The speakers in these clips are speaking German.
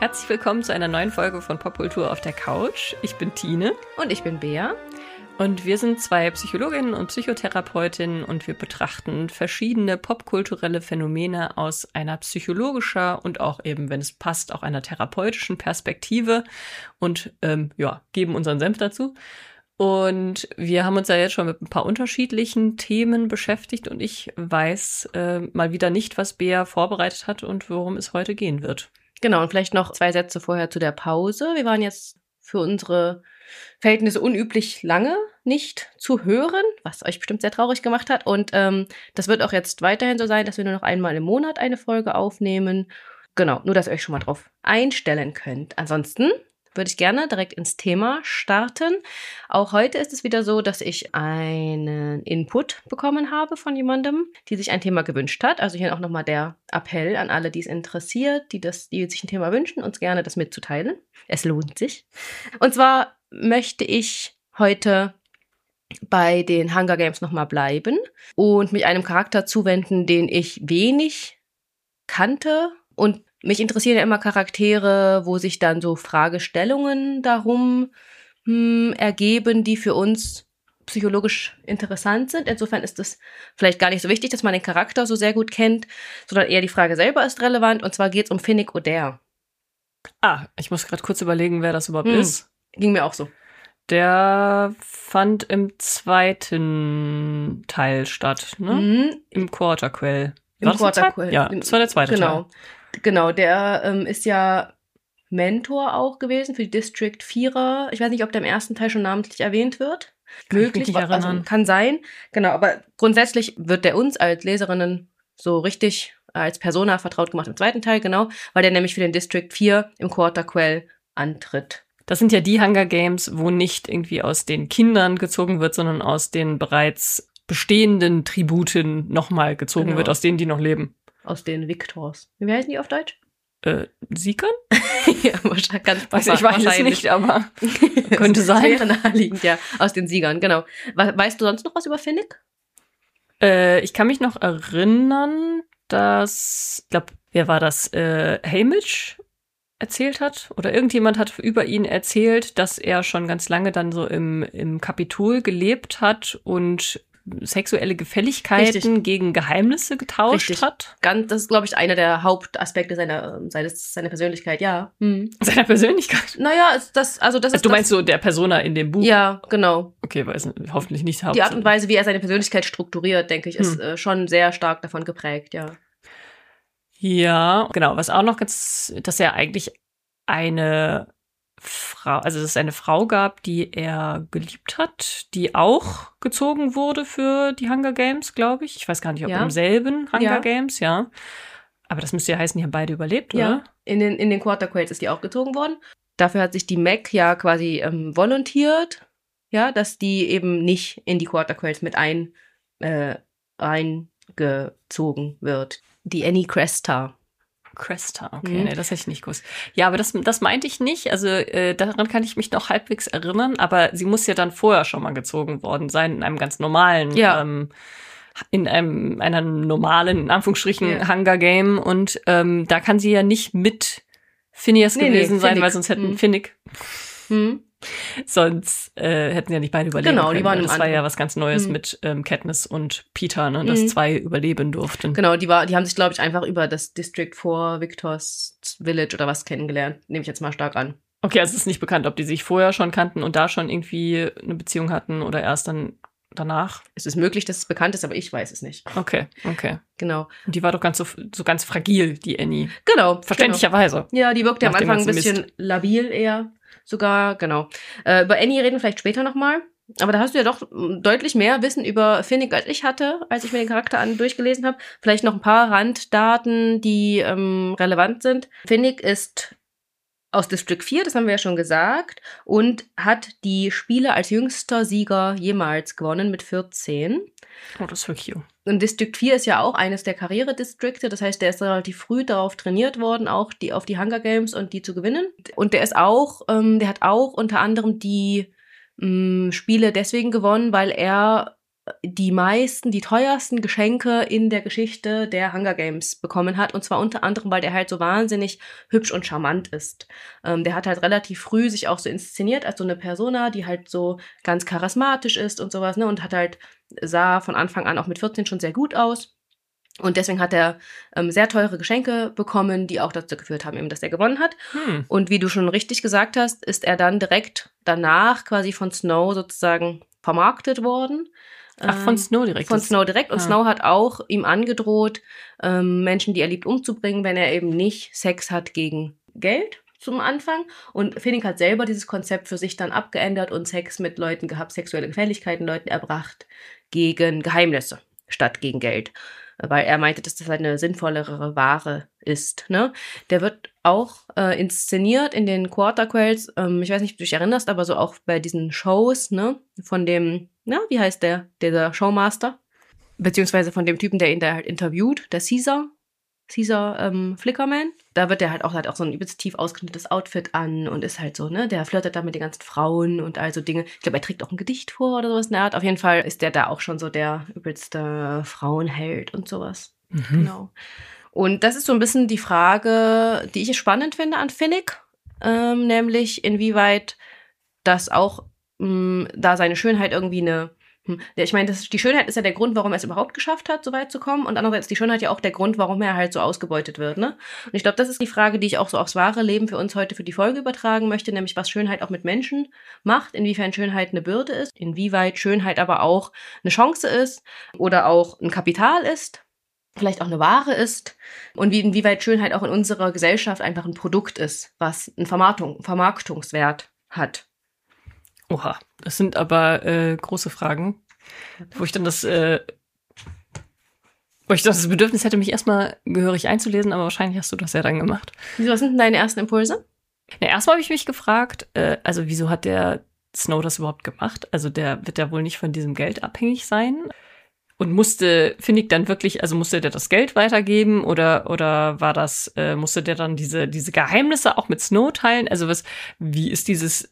Herzlich willkommen zu einer neuen Folge von Popkultur auf der Couch. Ich bin Tine. Und ich bin Bea. Und wir sind zwei Psychologinnen und Psychotherapeutinnen und wir betrachten verschiedene popkulturelle Phänomene aus einer psychologischer und auch eben, wenn es passt, auch einer therapeutischen Perspektive und geben unseren Senf dazu. Und wir haben uns ja jetzt schon mit ein paar unterschiedlichen Themen beschäftigt und ich weiß mal wieder nicht, was Bea vorbereitet hat und worum es heute gehen wird. Genau, und vielleicht noch 2 Sätze vorher zu der Pause. Wir waren jetzt für unsere Verhältnisse unüblich lange nicht zu hören, was euch bestimmt sehr traurig gemacht hat. Und das wird auch jetzt weiterhin so sein, dass wir nur noch einmal im Monat eine Folge aufnehmen. Genau, nur dass ihr euch schon mal drauf einstellen könnt. Ansonsten würde ich gerne direkt ins Thema starten. Auch heute ist es wieder so, dass ich einen Input bekommen habe von jemandem, die sich ein Thema gewünscht hat. Also hier auch nochmal der Appell an alle, die es interessiert, die sich ein Thema wünschen, uns gerne das mitzuteilen. Es lohnt sich. Und zwar möchte ich heute bei den Hunger Games nochmal bleiben und mich einem Charakter zuwenden, den ich wenig kannte. Und mich interessieren ja immer Charaktere, wo sich dann so Fragestellungen darum ergeben, die für uns psychologisch interessant sind. Insofern ist es vielleicht gar nicht so wichtig, dass man den Charakter so sehr gut kennt, sondern eher die Frage selber ist relevant. Und zwar geht es um Finnick Odair. Ich muss gerade kurz überlegen, wer das überhaupt ist. Ging mir auch so. Der fand im 2. Teil statt, ne? Im Quarterquell. Im Quarterquell. Ja, das war der 2. Teil. Genau, der ist ja Mentor auch gewesen für die District 4er. Ich weiß nicht, ob der im 1. Teil schon namentlich erwähnt wird. Möglich, also kann sein. Genau, aber grundsätzlich wird der uns als Leserinnen so richtig als Persona vertraut gemacht im 2. Teil, genau, weil der nämlich für den District 4 im Quarterquell antritt. Das sind ja die Hunger Games, wo nicht irgendwie aus den Kindern gezogen wird, sondern aus den bereits bestehenden Tributen nochmal gezogen wird, aus denen, die noch leben. Aus den Victors. Wie heißen die auf Deutsch? Siegern? Ja, wahrscheinlich. Ich weiß es nicht, aber könnte sein. Wäre naheliegend, ja. Aus den Siegern, genau. Weißt du sonst noch was über Finnick? Ich kann mich noch erinnern, dass, ich glaube, wer war das? Haymitch erzählt hat oder irgendjemand hat über ihn erzählt, dass er schon ganz lange dann so im Kapitol gelebt hat und sexuelle Gefälligkeiten gegen Geheimnisse getauscht hat. Das ist, glaube ich, einer der Hauptaspekte seiner Persönlichkeit, ja. Seiner Persönlichkeit? Naja, das ist du meinst so der Persona in dem Buch? Ja, genau. Okay, weiß nicht, hoffentlich nicht Die Art und Weise, wie er seine Persönlichkeit strukturiert, denke ich, ist schon sehr stark davon geprägt, ja. Ja, genau. Was auch noch dass er eigentlich eine Frau, also dass es eine Frau gab, die er geliebt hat, die auch gezogen wurde für die Hunger Games, glaube ich. Ich weiß gar nicht, ob im selben Hunger Games, ja. Aber das müsste ja heißen, die haben beide überlebt, oder? Ja, in den Quarterquails ist die auch gezogen worden. Dafür hat sich die Meg ja quasi volontiert, ja, dass die eben nicht in die Quarterquails mit eingezogen wird. Die Annie Cresta. Okay, nee, das hätte ich nicht gewusst. Ja, aber das meinte ich nicht. Also daran kann ich mich noch halbwegs erinnern, aber sie muss ja dann vorher schon mal gezogen worden sein, in einem ganz normalen, in einer normalen, in Anführungsstrichen, Hunger Game. Und da kann sie ja nicht mit Phineas gewesen sein, weil sonst hätten Finnick. Sonst hätten sie ja nicht beide überleben können. Die waren das war ja was ganz Neues mit Katniss und Peter, ne, dass 2 überleben durften. Genau, die haben sich, glaube ich, einfach über das District 4 Victors Village oder was kennengelernt. Nehme ich jetzt mal stark an. Okay, also es ist nicht bekannt, ob die sich vorher schon kannten und da schon irgendwie eine Beziehung hatten oder erst dann danach. Es ist möglich, dass es bekannt ist, aber ich weiß es nicht. Okay. Genau. Und die war doch so ganz fragil, die Annie. Genau. Verständlicherweise. Ja, die wirkte am Anfang ein bisschen labil eher. Sogar, genau. Über Annie reden wir vielleicht später nochmal. Aber da hast du ja doch deutlich mehr Wissen über Finnick, als ich hatte, als ich mir den Charakter durchgelesen habe. Vielleicht noch ein paar Randdaten, die relevant sind. Finnick ist aus District 4, das haben wir ja schon gesagt, und hat die Spiele als jüngster Sieger jemals gewonnen mit 14. Oh, das ist wirklich jung. Und District 4 ist ja auch eines der Karrieredistrikte, das heißt, der ist relativ früh darauf trainiert worden, auch auf die Hunger Games und die zu gewinnen. Und der hat auch unter anderem die Spiele deswegen gewonnen, weil er die teuersten Geschenke in der Geschichte der Hunger Games bekommen hat. Und zwar unter anderem, weil der halt so wahnsinnig hübsch und charmant ist. Der hat halt relativ früh sich auch so inszeniert als so eine Persona, die halt so ganz charismatisch ist und sowas, ne? Und sah von Anfang an auch mit 14 schon sehr gut aus. Und deswegen hat er sehr teure Geschenke bekommen, die auch dazu geführt haben, eben, dass er gewonnen hat. Und wie du schon richtig gesagt hast, ist er dann direkt danach quasi von Snow sozusagen vermarktet worden. Ach, von Snow direkt? Von Snow direkt. Und Snow hat auch ihm angedroht, Menschen, die er liebt, umzubringen, wenn er eben nicht Sex hat gegen Geld zum Anfang. Und Finnick hat selber dieses Konzept für sich dann abgeändert und Sex mit Leuten gehabt, sexuelle Gefälligkeiten Leuten erbracht gegen Geheimnisse statt gegen Geld. Weil er meinte, dass das halt eine sinnvollere Ware ist. Ne? Der wird auch inszeniert in den Quarterquells. Ich weiß nicht, ob du dich erinnerst, aber so auch bei diesen Shows, ne, von dem, wie heißt dieser Showmaster? Beziehungsweise von dem Typen, der ihn da halt interviewt, der Caesar Flickerman. Da wird der halt auch so ein übelst tief ausgeschnittenes Outfit an und ist halt so, ne, der flirtet da mit den ganzen Frauen und all so Dinge. Ich glaube, er trägt auch ein Gedicht vor oder sowas in der Art. Auf jeden Fall ist der da auch schon so der übelste Frauenheld und sowas. Genau. Und das ist so ein bisschen die Frage, die ich spannend finde an Finnick, nämlich inwieweit das auch da seine Schönheit irgendwie ich meine, die Schönheit ist ja der Grund, warum er es überhaupt geschafft hat, so weit zu kommen. Und andererseits ist die Schönheit ja auch der Grund, warum er halt so ausgebeutet wird, ne? Und ich glaube, das ist die Frage, die ich auch so aufs wahre Leben für uns heute für die Folge übertragen möchte, nämlich was Schönheit auch mit Menschen macht, inwiefern Schönheit eine Bürde ist, inwieweit Schönheit aber auch eine Chance ist oder auch ein Kapital ist, vielleicht auch eine Ware ist und inwieweit Schönheit auch in unserer Gesellschaft einfach ein Produkt ist, was einen Vermarktungswert hat. Oha, das sind aber große Fragen, wo ich dann das Bedürfnis hätte, mich erstmal gehörig einzulesen, aber wahrscheinlich hast du das ja dann gemacht. Was sind denn deine ersten Impulse? Erstmal habe ich mich gefragt, also wieso hat der Snow das überhaupt gemacht? Also der wird ja wohl nicht von diesem Geld abhängig sein. Und musste der das Geld weitergeben oder war das, musste der dann diese Geheimnisse auch mit Snow teilen? Also wie ist dieses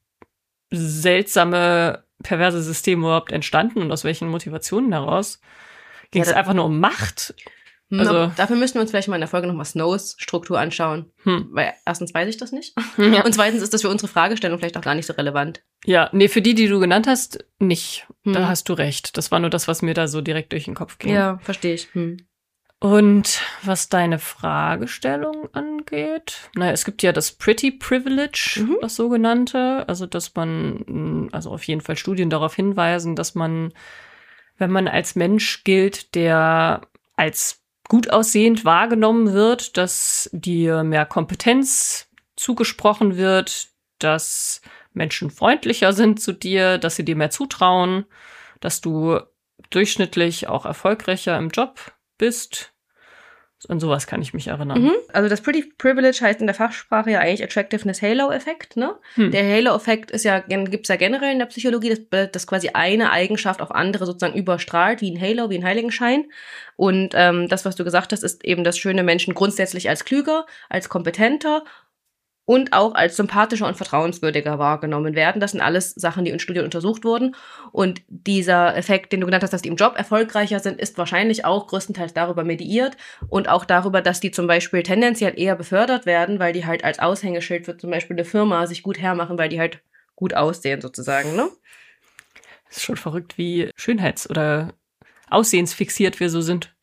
seltsame, perverse System überhaupt entstanden und aus welchen Motivationen heraus? Ging es einfach nur um Macht? Also, dafür müssten wir uns vielleicht mal in der Folge nochmal Snows Struktur anschauen. Weil erstens weiß ich das nicht. Ja. Und zweitens ist das für unsere Fragestellung vielleicht auch gar nicht so relevant. Ja, nee, für die du genannt hast, nicht. Da hast du recht. Das war nur das, was mir da so direkt durch den Kopf ging. Ja, verstehe ich. Und was deine Fragestellung angeht, es gibt ja das Pretty Privilege, das sogenannte, also dass man, also auf jeden Fall Studien darauf hinweisen, dass man, wenn man als Mensch gilt, der als gut aussehend wahrgenommen wird, dass dir mehr Kompetenz zugesprochen wird, dass Menschen freundlicher sind zu dir, dass sie dir mehr zutrauen, dass du durchschnittlich auch erfolgreicher im Job bist. An sowas kann ich mich erinnern. Also das Pretty Privilege heißt in der Fachsprache ja eigentlich Attractiveness Halo-Effekt, ne? Der Halo-Effekt gibt's ja generell in der Psychologie, dass quasi eine Eigenschaft auf andere sozusagen überstrahlt, wie ein Halo, wie ein Heiligenschein. Und das, was du gesagt hast, ist eben, dass schöne Menschen grundsätzlich als klüger, als kompetenter und auch als sympathischer und vertrauenswürdiger wahrgenommen werden. Das sind alles Sachen, die in Studien untersucht wurden. Und dieser Effekt, den du genannt hast, dass die im Job erfolgreicher sind, ist wahrscheinlich auch größtenteils darüber mediiert und auch darüber, dass die zum Beispiel tendenziell eher befördert werden, weil die halt als Aushängeschild für zum Beispiel eine Firma sich gut hermachen, weil die halt gut aussehen sozusagen, ne? Das ist schon verrückt, wie schönheits- oder aussehensfixiert wir so sind.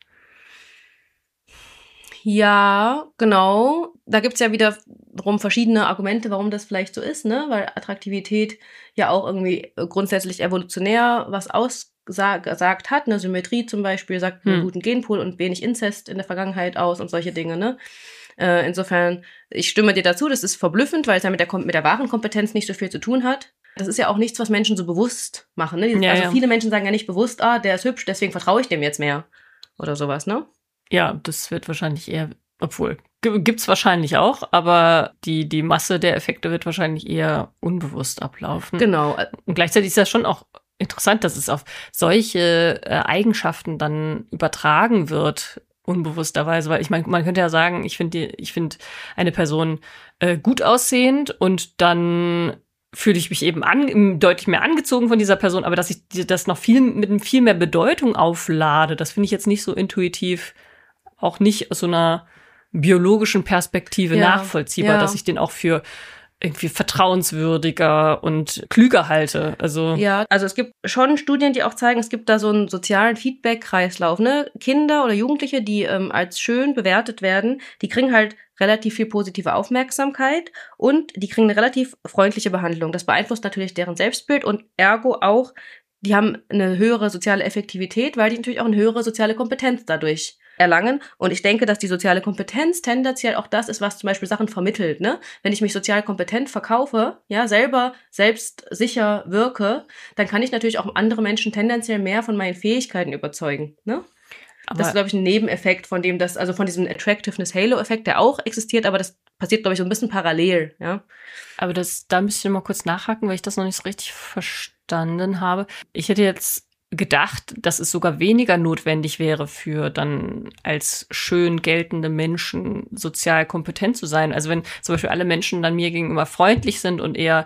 Ja, genau. Da gibt's ja wiederum verschiedene Argumente, warum das vielleicht so ist, ne? Weil Attraktivität ja auch irgendwie grundsätzlich evolutionär was ausgesagt hat. Eine Symmetrie zum Beispiel sagt einen guten Genpool und wenig Inzest in der Vergangenheit aus und solche Dinge, ne? Insofern, ich stimme dir dazu, das ist verblüffend, weil es ja mit der wahren Kompetenz nicht so viel zu tun hat. Das ist ja auch nichts, was Menschen so bewusst machen, ne? Viele Menschen sagen ja nicht bewusst, der ist hübsch, deswegen vertraue ich dem jetzt mehr. Oder sowas, ne? Ja, das wird wahrscheinlich eher, obwohl, gibt's wahrscheinlich auch, aber die Masse der Effekte wird wahrscheinlich eher unbewusst ablaufen. Genau. Und gleichzeitig ist das schon auch interessant, dass es auf solche Eigenschaften dann übertragen wird, unbewussterweise, weil ich meine, man könnte ja sagen, ich finde eine Person gut aussehend und dann fühle ich mich eben deutlich mehr angezogen von dieser Person, aber dass ich das noch mit viel mehr Bedeutung auflade, das finde ich jetzt nicht so intuitiv, auch nicht aus so einer biologischen Perspektive nachvollziehbar, dass ich den auch für irgendwie vertrauenswürdiger und klüger halte. Also es gibt schon Studien, die auch zeigen, es gibt da so einen sozialen Feedback-Kreislauf. Ne? Kinder oder Jugendliche, die als schön bewertet werden, die kriegen halt relativ viel positive Aufmerksamkeit und die kriegen eine relativ freundliche Behandlung. Das beeinflusst natürlich deren Selbstbild und ergo auch, die haben eine höhere soziale Effektivität, weil die natürlich auch eine höhere soziale Kompetenz dadurch erlangen. Und ich denke, dass die soziale Kompetenz tendenziell auch das ist, was zum Beispiel Sachen vermittelt. Ne? Wenn ich mich sozial kompetent verkaufe, selber selbstsicher wirke, dann kann ich natürlich auch andere Menschen tendenziell mehr von meinen Fähigkeiten überzeugen. Ne? Das ist, glaube ich, ein Nebeneffekt von dem, von diesem Attractiveness-Halo-Effekt, der auch existiert, aber das passiert, glaube ich, so ein bisschen parallel. Ja? Aber da müsste ich mal kurz nachhaken, weil ich das noch nicht so richtig verstanden habe. Ich hätte jetzt gedacht, dass es sogar weniger notwendig wäre, für dann als schön geltende Menschen sozial kompetent zu sein. Also wenn zum Beispiel alle Menschen dann mir gegenüber freundlich sind und eher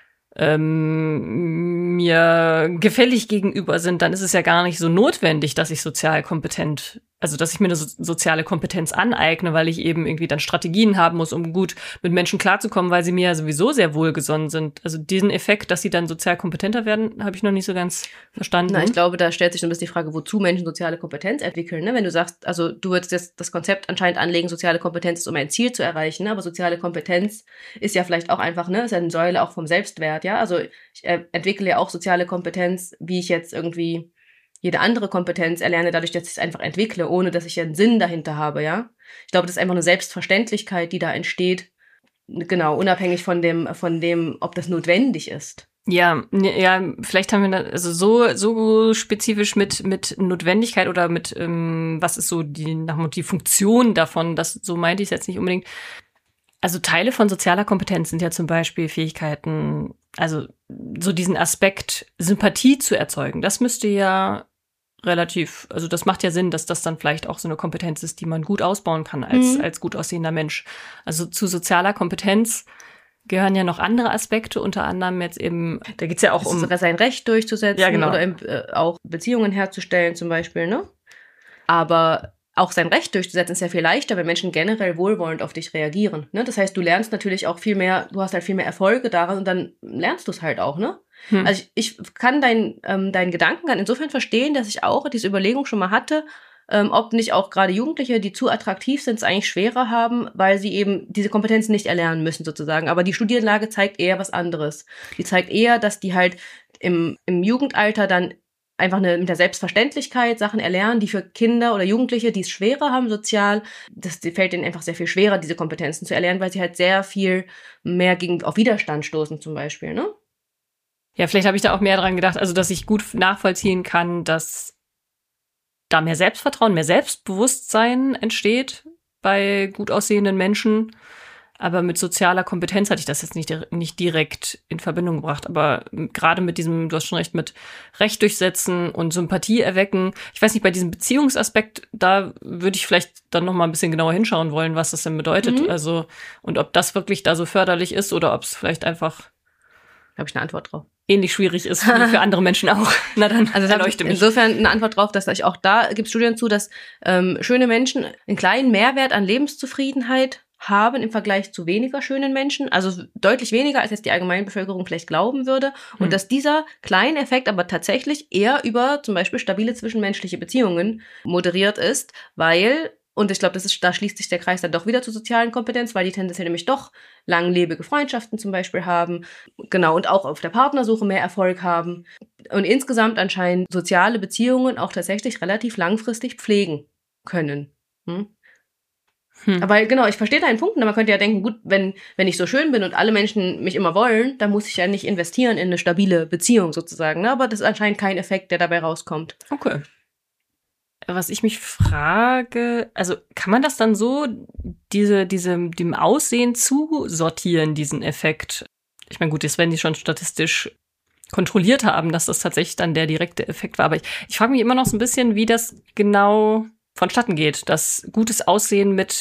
mir gefällig gegenüber sind, dann ist es ja gar nicht so notwendig, dass ich sozial kompetent, also dass ich mir eine soziale Kompetenz aneigne, weil ich eben irgendwie dann Strategien haben muss, um gut mit Menschen klarzukommen, weil sie mir ja sowieso sehr wohlgesonnen sind. Also diesen Effekt, dass sie dann sozial kompetenter werden, habe ich noch nicht so ganz verstanden. Na, ich glaube, da stellt sich so ein bisschen die Frage, wozu Menschen soziale Kompetenz entwickeln. Ne? Wenn du sagst, also du würdest jetzt das Konzept anscheinend anlegen, soziale Kompetenz ist, um ein Ziel zu erreichen, ne? Aber soziale Kompetenz ist ja vielleicht auch einfach, ist ja eine Säule auch vom Selbstwert, ja. Also ich entwickle ja auch soziale Kompetenz, wie ich jetzt irgendwie jede andere Kompetenz erlerne, dadurch, dass ich es einfach entwickle, ohne dass ich einen Sinn dahinter habe, ja. Ich glaube, das ist einfach eine Selbstverständlichkeit, die da entsteht, genau, unabhängig von dem, ob das notwendig ist. Ja, vielleicht haben wir da, also so spezifisch mit Notwendigkeit oder mit, was ist so die Funktion davon, so meinte ich es jetzt nicht unbedingt. Also Teile von sozialer Kompetenz sind ja zum Beispiel Fähigkeiten, also so diesen Aspekt Sympathie zu erzeugen. Das müsste ja also das macht ja Sinn, dass das dann vielleicht auch so eine Kompetenz ist, die man gut ausbauen kann als gut aussehender Mensch. Also zu sozialer Kompetenz gehören ja noch andere Aspekte, unter anderem jetzt eben, da geht's ja auch um sein Recht durchzusetzen genau. Oder auch Beziehungen herzustellen zum Beispiel, ne? Aber auch sein Recht durchzusetzen ist ja viel leichter, wenn Menschen generell wohlwollend auf dich reagieren. Ne? Das heißt, du lernst natürlich auch viel mehr, du hast halt viel mehr Erfolge daran und dann lernst du es halt auch, ne? Also ich kann deinen Gedankengang insofern verstehen, dass ich auch diese Überlegung schon mal hatte, ob nicht auch gerade Jugendliche, die zu attraktiv sind, es eigentlich schwerer haben, weil sie eben diese Kompetenzen nicht erlernen müssen sozusagen. Aber die Studienlage zeigt eher was anderes. Die zeigt eher, dass die halt im Jugendalter dann einfach mit der Selbstverständlichkeit Sachen erlernen, die für Kinder oder Jugendliche, die es schwerer haben sozial, das fällt ihnen einfach sehr viel schwerer, diese Kompetenzen zu erlernen, weil sie halt sehr viel mehr auf Widerstand stoßen zum Beispiel, ne? Ja, vielleicht habe ich da auch mehr dran gedacht, also dass ich gut nachvollziehen kann, dass da mehr Selbstvertrauen, mehr Selbstbewusstsein entsteht bei gut aussehenden Menschen. Aber mit sozialer Kompetenz hatte ich das jetzt nicht direkt in Verbindung gebracht. Aber gerade mit diesem, du hast schon recht, mit Recht durchsetzen und Sympathie erwecken. Ich weiß nicht, bei diesem Beziehungsaspekt, da würde ich vielleicht dann noch mal ein bisschen genauer hinschauen wollen, was das denn bedeutet. Also, und ob das wirklich da so förderlich ist oder ob es vielleicht einfach, habe ich eine Antwort drauf, ähnlich schwierig ist für andere Menschen auch. Na dann, also erleuchte mich. Insofern eine Antwort drauf, dass auch da gibt es Studien zu, dass schöne Menschen einen kleinen Mehrwert an Lebenszufriedenheit haben im Vergleich zu weniger schönen Menschen, also deutlich weniger, als jetzt die Allgemeinbevölkerung vielleicht glauben würde. Und dass dieser kleine Effekt aber tatsächlich eher über zum Beispiel stabile zwischenmenschliche Beziehungen moderiert ist, weil, und ich glaube, da schließt sich der Kreis dann doch wieder zur sozialen Kompetenz, weil die tendenziell nämlich doch langlebige Freundschaften zum Beispiel haben, genau, und auch auf der Partnersuche mehr Erfolg haben und insgesamt anscheinend soziale Beziehungen auch tatsächlich relativ langfristig pflegen können. Aber genau, ich verstehe deinen Punkt. Man könnte ja denken, gut, wenn ich so schön bin und alle Menschen mich immer wollen, dann muss ich ja nicht investieren in eine stabile Beziehung sozusagen. Ne? Aber das ist anscheinend kein Effekt, der dabei rauskommt. Okay. Was ich mich frage, also kann man das dann so, dem Aussehen zusortieren, diesen Effekt? Ich meine, gut, das werden die schon statistisch kontrolliert haben, dass das tatsächlich dann der direkte Effekt war. Aber ich frage mich immer noch so ein bisschen, wie das genau vonstatten geht, dass gutes Aussehen mit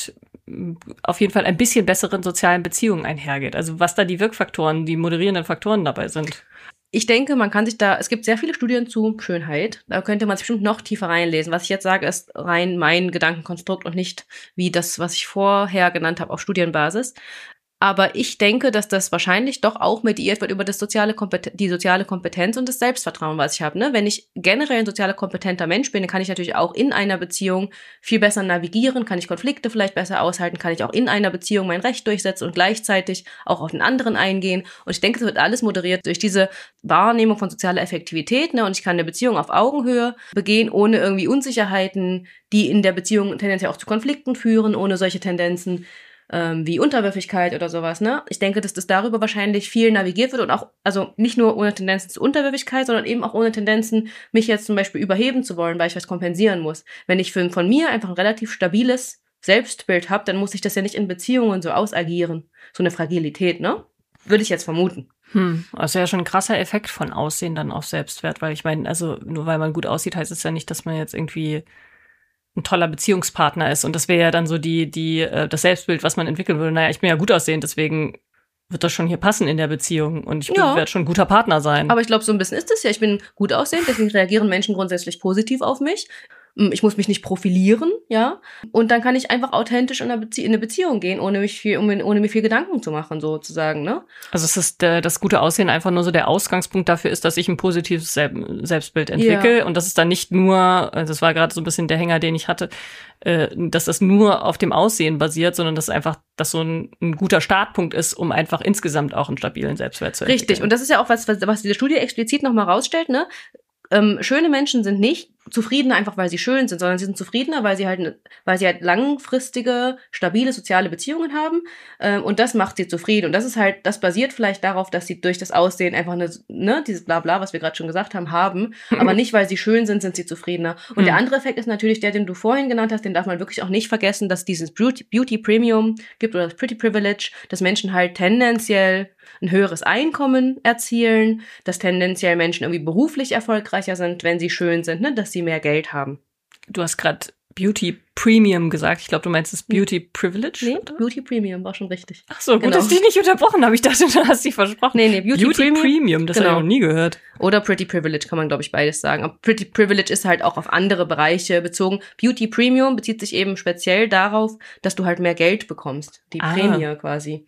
auf jeden Fall ein bisschen besseren sozialen Beziehungen einhergeht. Also was da die Wirkfaktoren, die moderierenden Faktoren dabei sind. Ich denke, man kann sich es gibt sehr viele Studien zu Schönheit. Da könnte man sich bestimmt noch tiefer reinlesen. Was ich jetzt sage, ist rein mein Gedankenkonstrukt und nicht wie das, was ich vorher genannt habe, auf Studienbasis. Aber ich denke, dass das wahrscheinlich doch auch mediiert wird über die soziale Kompetenz und das Selbstvertrauen, was ich habe. Ne? Wenn ich generell ein sozial kompetenter Mensch bin, dann kann ich natürlich auch in einer Beziehung viel besser navigieren, kann ich Konflikte vielleicht besser aushalten, kann ich auch in einer Beziehung mein Recht durchsetzen und gleichzeitig auch auf den anderen eingehen. Und ich denke, es wird alles moderiert durch diese Wahrnehmung von sozialer Effektivität. Ne? Und ich kann eine Beziehung auf Augenhöhe begehen, ohne irgendwie Unsicherheiten, die in der Beziehung tendenziell auch zu Konflikten führen, ohne solche Tendenzen wie Unterwürfigkeit oder sowas, ne? Ich denke, dass das darüber wahrscheinlich viel navigiert wird und auch, also nicht nur ohne Tendenzen zu Unterwürfigkeit, sondern eben auch ohne Tendenzen, mich jetzt zum Beispiel überheben zu wollen, weil ich was kompensieren muss. Wenn ich von mir einfach ein relativ stabiles Selbstbild habe, dann muss ich das ja nicht in Beziehungen so ausagieren. So eine Fragilität, ne? Würde ich jetzt vermuten. Also ja schon ein krasser Effekt von Aussehen dann auf Selbstwert, weil ich meine, also nur weil man gut aussieht, heißt es ja nicht, dass man jetzt irgendwie ein toller Beziehungspartner ist. Und das wäre ja dann so das Selbstbild, was man entwickeln würde. Naja, ich bin ja gut aussehend, deswegen wird das schon hier passen in der Beziehung. Und ich werde schon ein guter Partner sein. Aber ich glaube, so ein bisschen ist es ja. Ich bin gut aussehend, deswegen reagieren Menschen grundsätzlich positiv auf mich. Ich muss mich nicht profilieren, ja. Und dann kann ich einfach authentisch in eine Beziehung gehen, ohne mir viel Gedanken zu machen, sozusagen, ne? Also es ist das gute Aussehen einfach nur so der Ausgangspunkt dafür ist, dass ich ein positives Selbstbild entwickle. Ja. Und das ist dann nicht nur, das war gerade so ein bisschen der Hänger, den ich hatte, dass das nur auf dem Aussehen basiert, sondern dass das so ein guter Startpunkt ist, um einfach insgesamt auch einen stabilen Selbstwert zu entwickeln. Richtig. Und das ist ja auch was diese Studie explizit nochmal rausstellt, ne? Schöne Menschen sind nicht zufriedener einfach, weil sie schön sind, sondern sie sind zufriedener, weil sie halt langfristige, stabile soziale Beziehungen haben, und das macht sie zufrieden. Und das basiert vielleicht darauf, dass sie durch das Aussehen einfach dieses Blabla, was wir gerade schon gesagt haben, aber nicht, weil sie schön sind sie zufriedener. Und der andere Effekt ist natürlich der, den du vorhin genannt hast, den darf man wirklich auch nicht vergessen, dass dieses Beauty Premium gibt oder das Pretty Privilege, dass Menschen halt tendenziell ein höheres Einkommen erzielen, dass tendenziell Menschen irgendwie beruflich erfolgreicher sind, wenn sie schön sind, ne, dass sie mehr Geld haben. Du hast gerade Beauty Premium gesagt. Ich glaube, du meinst das Beauty Privilege? Nee, oder? Beauty Premium war schon richtig. Ach so, gut, dass ich dich nicht unterbrochen habe. Ich dachte, du hast dich versprochen. Nee, Beauty Premium, das habe ich noch nie gehört. Oder Pretty Privilege kann man, glaube ich, beides sagen. Aber Pretty Privilege ist halt auch auf andere Bereiche bezogen. Beauty Premium bezieht sich eben speziell darauf, dass du halt mehr Geld bekommst. Die Prämie quasi.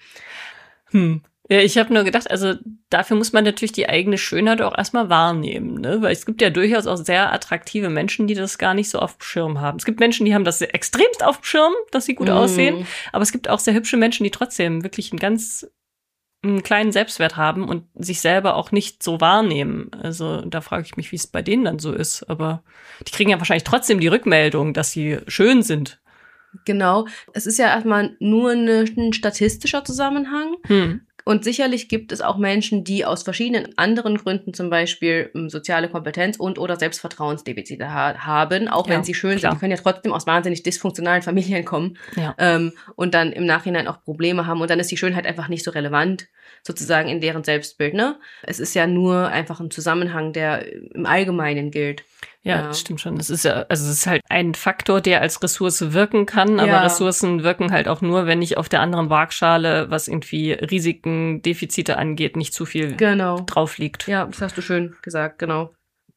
Ja, ich habe nur gedacht, also dafür muss man natürlich die eigene Schönheit auch erstmal wahrnehmen, ne? Weil es gibt ja durchaus auch sehr attraktive Menschen, die das gar nicht so auf dem Schirm haben. Es gibt Menschen, die haben das extremst auf dem Schirm, dass sie gut aussehen, aber es gibt auch sehr hübsche Menschen, die trotzdem wirklich einen kleinen Selbstwert haben und sich selber auch nicht so wahrnehmen. Also da frage ich mich, wie es bei denen dann so ist. Aber die kriegen ja wahrscheinlich trotzdem die Rückmeldung, dass sie schön sind. Genau. Es ist ja erstmal nur ein statistischer Zusammenhang. Und sicherlich gibt es auch Menschen, die aus verschiedenen anderen Gründen zum Beispiel soziale Kompetenz und/oder Selbstvertrauensdefizite haben, auch wenn sie schön sind. Die können ja trotzdem aus wahnsinnig dysfunktionalen Familien kommen, und dann im Nachhinein auch Probleme haben. Und dann ist die Schönheit einfach nicht so relevant, sozusagen in deren Selbstbild, ne? Es ist ja nur einfach ein Zusammenhang, der im Allgemeinen gilt. Ja, das stimmt schon. Es ist halt ein Faktor, der als Ressource wirken kann, aber Ressourcen wirken halt auch nur, wenn ich auf der anderen Waagschale, was irgendwie Risiken, Defizite angeht, nicht zu viel drauf liegt. Ja, das hast du schön gesagt, genau.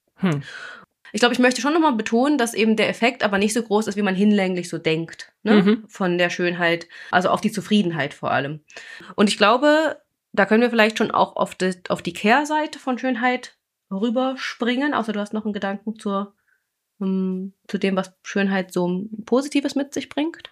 Ich glaube, ich möchte schon nochmal betonen, dass eben der Effekt aber nicht so groß ist, wie man hinlänglich so denkt, ne? Von der Schönheit, also auf die Zufriedenheit vor allem. Und ich glaube, da können wir vielleicht schon auch auf die Kehrseite von Schönheit rüberspringen, außer du hast noch einen Gedanken zu dem, was Schönheit so Positives mit sich bringt?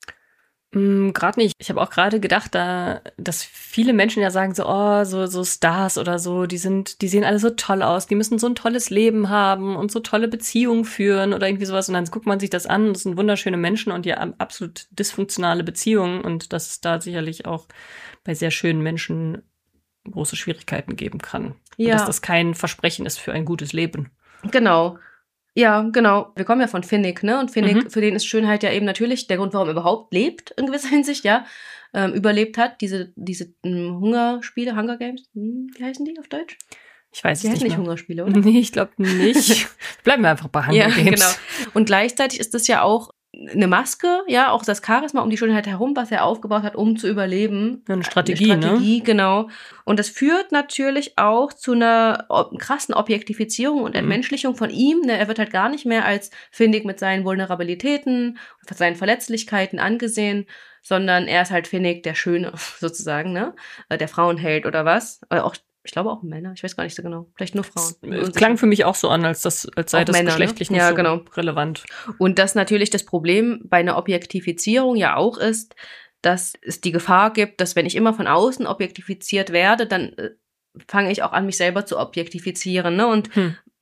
Gerade nicht. Ich habe auch gerade gedacht, dass viele Menschen ja sagen so Stars oder so, die sehen alle so toll aus, die müssen so ein tolles Leben haben und so tolle Beziehungen führen oder irgendwie sowas. Und dann guckt man sich das an, das sind wunderschöne Menschen und die haben absolut dysfunktionale Beziehungen und dass es da sicherlich auch bei sehr schönen Menschen große Schwierigkeiten geben kann. Ja. Und dass das kein Versprechen ist für ein gutes Leben. Genau. Ja, genau. Wir kommen ja von Finnick, ne? Und Finnick, für den ist Schönheit ja eben natürlich der Grund, warum er überhaupt lebt, in gewisser Hinsicht, ja. Überlebt hat. Diese Hungerspiele, Hunger Games, wie heißen die auf Deutsch? Ich weiß es nicht. Die heißen nicht Hungerspiele, oder? Nee, ich glaube nicht. Bleiben wir einfach bei Hunger Games. Genau. Und gleichzeitig ist das ja auch eine Maske, ja, auch das Charisma um die Schönheit herum, was er aufgebaut hat, um zu überleben. Eine Strategie, ne? Genau. Und das führt natürlich auch zu einer krassen Objektifizierung und Entmenschlichung von ihm. Ne? Er wird halt gar nicht mehr als Finnick mit seinen Vulnerabilitäten, seinen Verletzlichkeiten angesehen, sondern er ist halt Finnick, der Schöne, sozusagen, ne? Der Frauenheld oder was. Oder auch, ich glaube auch Männer, ich weiß gar nicht so genau. Vielleicht nur Frauen. Es klang für mich auch so an, als sei das Männer, geschlechtlich ne? nicht Ja, so genau. relevant. Und dass natürlich das Problem bei einer Objektifizierung ja auch ist, dass es die Gefahr gibt, dass wenn ich immer von außen objektifiziert werde, dann fange ich auch an, mich selber zu objektifizieren. Ne? Und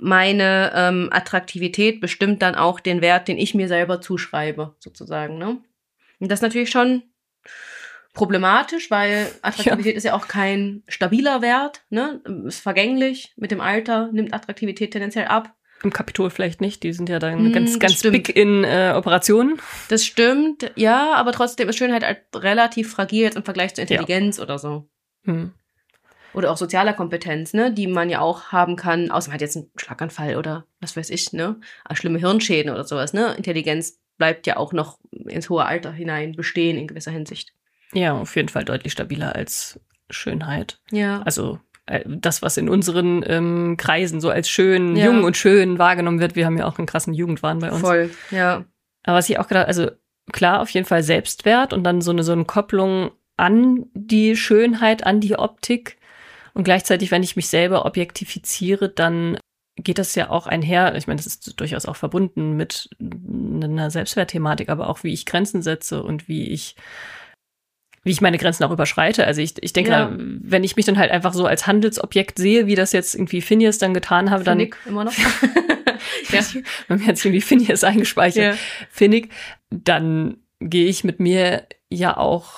meine Attraktivität bestimmt dann auch den Wert, den ich mir selber zuschreibe, sozusagen. Ne? Und das ist natürlich schon problematisch, weil Attraktivität ist ja auch kein stabiler Wert, ne? Ist vergänglich, mit dem Alter nimmt Attraktivität tendenziell ab. Im Kapitol vielleicht nicht, die sind ja dann ganz stimmt. big in Operationen. Das stimmt, ja, aber trotzdem ist Schönheit halt relativ fragil jetzt im Vergleich zur Intelligenz oder so. Oder auch sozialer Kompetenz, ne, die man ja auch haben kann, außer man hat jetzt einen Schlaganfall oder was weiß ich, ne, schlimme Hirnschäden oder sowas, ne. Intelligenz bleibt ja auch noch ins hohe Alter hinein bestehen in gewisser Hinsicht. Ja, auf jeden Fall deutlich stabiler als Schönheit. Ja. Also das, was in unseren Kreisen so als schön, jung und schön wahrgenommen wird. Wir haben ja auch einen krassen Jugendwahn bei uns. Voll, ja. Aber was ich auch gedacht, also klar, auf jeden Fall Selbstwert und dann so eine Kopplung an die Schönheit, an die Optik. Und gleichzeitig, wenn ich mich selber objektifiziere, dann geht das ja auch einher. Ich meine, das ist durchaus auch verbunden mit einer Selbstwertthematik, aber auch wie ich Grenzen setze und wie ich meine Grenzen auch überschreite. Also ich denke, wenn ich mich dann halt einfach so als Handelsobjekt sehe, wie das jetzt irgendwie Phineas dann getan habe, dann Finnick immer noch. ja. Man hat sich irgendwie Phineas eingespeichert. Finnick, dann gehe ich mit mir ja auch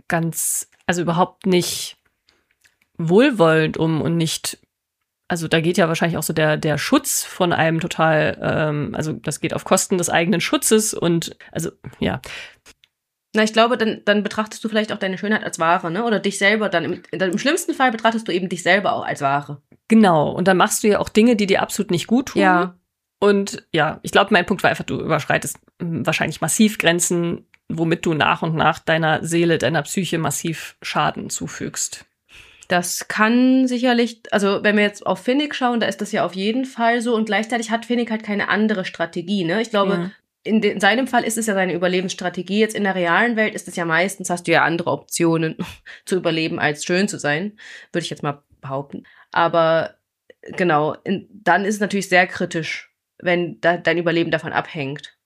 also überhaupt nicht wohlwollend um und nicht, also da geht ja wahrscheinlich auch so der Schutz von einem total, also das geht auf Kosten des eigenen Schutzes und also ja. Na, ich glaube, dann betrachtest du vielleicht auch deine Schönheit als Ware, ne? Oder dich selber dann. Im schlimmsten Fall betrachtest du eben dich selber auch als Ware. Genau. Und dann machst du ja auch Dinge, die dir absolut nicht gut tun. Ja. Und ja, ich glaube, mein Punkt war einfach, du überschreitest wahrscheinlich massiv Grenzen, womit du nach und nach deiner Seele, deiner Psyche massiv Schaden zufügst. Das kann sicherlich, also wenn wir jetzt auf Finnick schauen, da ist das ja auf jeden Fall so. Und gleichzeitig hat Finnick halt keine andere Strategie, ne? Ich glaube, in seinem Fall ist es ja seine Überlebensstrategie. Jetzt in der realen Welt ist es ja meistens, hast du ja andere Optionen zu überleben, als schön zu sein, würde ich jetzt mal behaupten. Aber genau, dann ist es natürlich sehr kritisch, wenn dein Überleben davon abhängt.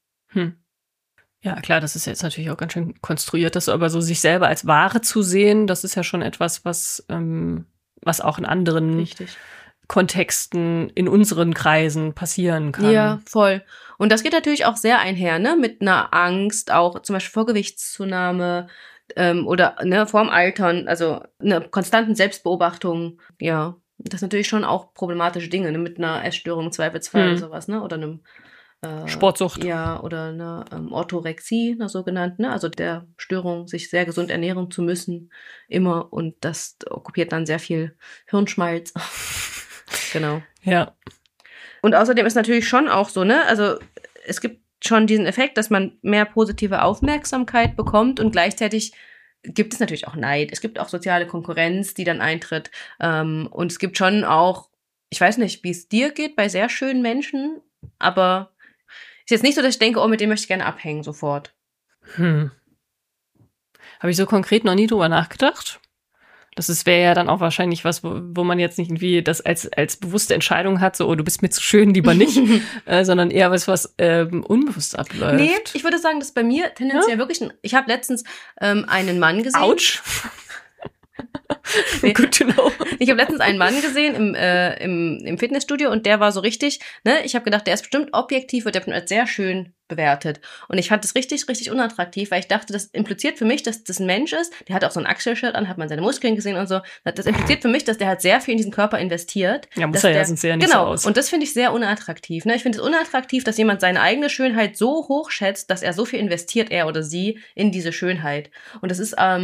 Ja, klar, das ist jetzt natürlich auch ganz schön konstruiert, das aber so sich selber als Ware zu sehen, das ist ja schon etwas, was auch in anderen Kontexten in unseren Kreisen passieren kann. Ja, voll. Und das geht natürlich auch sehr einher, ne, mit einer Angst, auch zum Beispiel vor Gewichtszunahme oder ne, vorm Altern, also einer konstanten Selbstbeobachtung. Ja, das sind natürlich schon auch problematische Dinge, ne, mit einer Essstörung im Zweifelsfall oder sowas, ne, oder einem Sportsucht. Ja, oder eine Orthorexie, einer sogenannten, ne, also der Störung, sich sehr gesund ernähren zu müssen, immer. Und das okkupiert dann sehr viel Hirnschmalz. Genau. Ja. Und außerdem ist natürlich schon auch so, ne, also es gibt schon diesen Effekt, dass man mehr positive Aufmerksamkeit bekommt und gleichzeitig gibt es natürlich auch Neid. Es gibt auch soziale Konkurrenz, die dann eintritt. Und es gibt schon auch, ich weiß nicht, wie es dir geht bei sehr schönen Menschen, aber ist jetzt nicht so, dass ich denke, oh, mit dem möchte ich gerne abhängen sofort. Habe ich so konkret noch nie drüber nachgedacht. Das wäre ja dann auch wahrscheinlich was, wo man jetzt nicht irgendwie das als bewusste Entscheidung hat, so, oh, du bist mir zu schön, lieber nicht, sondern eher was unbewusst abläuft. Nee, ich würde sagen, das ist bei mir tendenziell wirklich, ich habe letztens einen Mann gesehen. Autsch. Good to know. Ich habe letztens einen Mann gesehen im Fitnessstudio und der war so richtig, ne, ich habe gedacht, der ist bestimmt objektiv, wird der als sehr schön bewertet. Und ich fand das richtig, richtig unattraktiv, weil ich dachte, das impliziert für mich, dass das ein Mensch ist, der hat auch so ein Axel-Shirt an, hat man seine Muskeln gesehen und so. Das impliziert für mich, dass der halt sehr viel in diesen Körper investiert. Ja, muss er ja, sonst sehr nicht so aus. Und das finde ich sehr unattraktiv. Ne? Ich finde es unattraktiv, dass jemand seine eigene Schönheit so hoch schätzt, dass er so viel investiert, er oder sie, in diese Schönheit. Und das ist,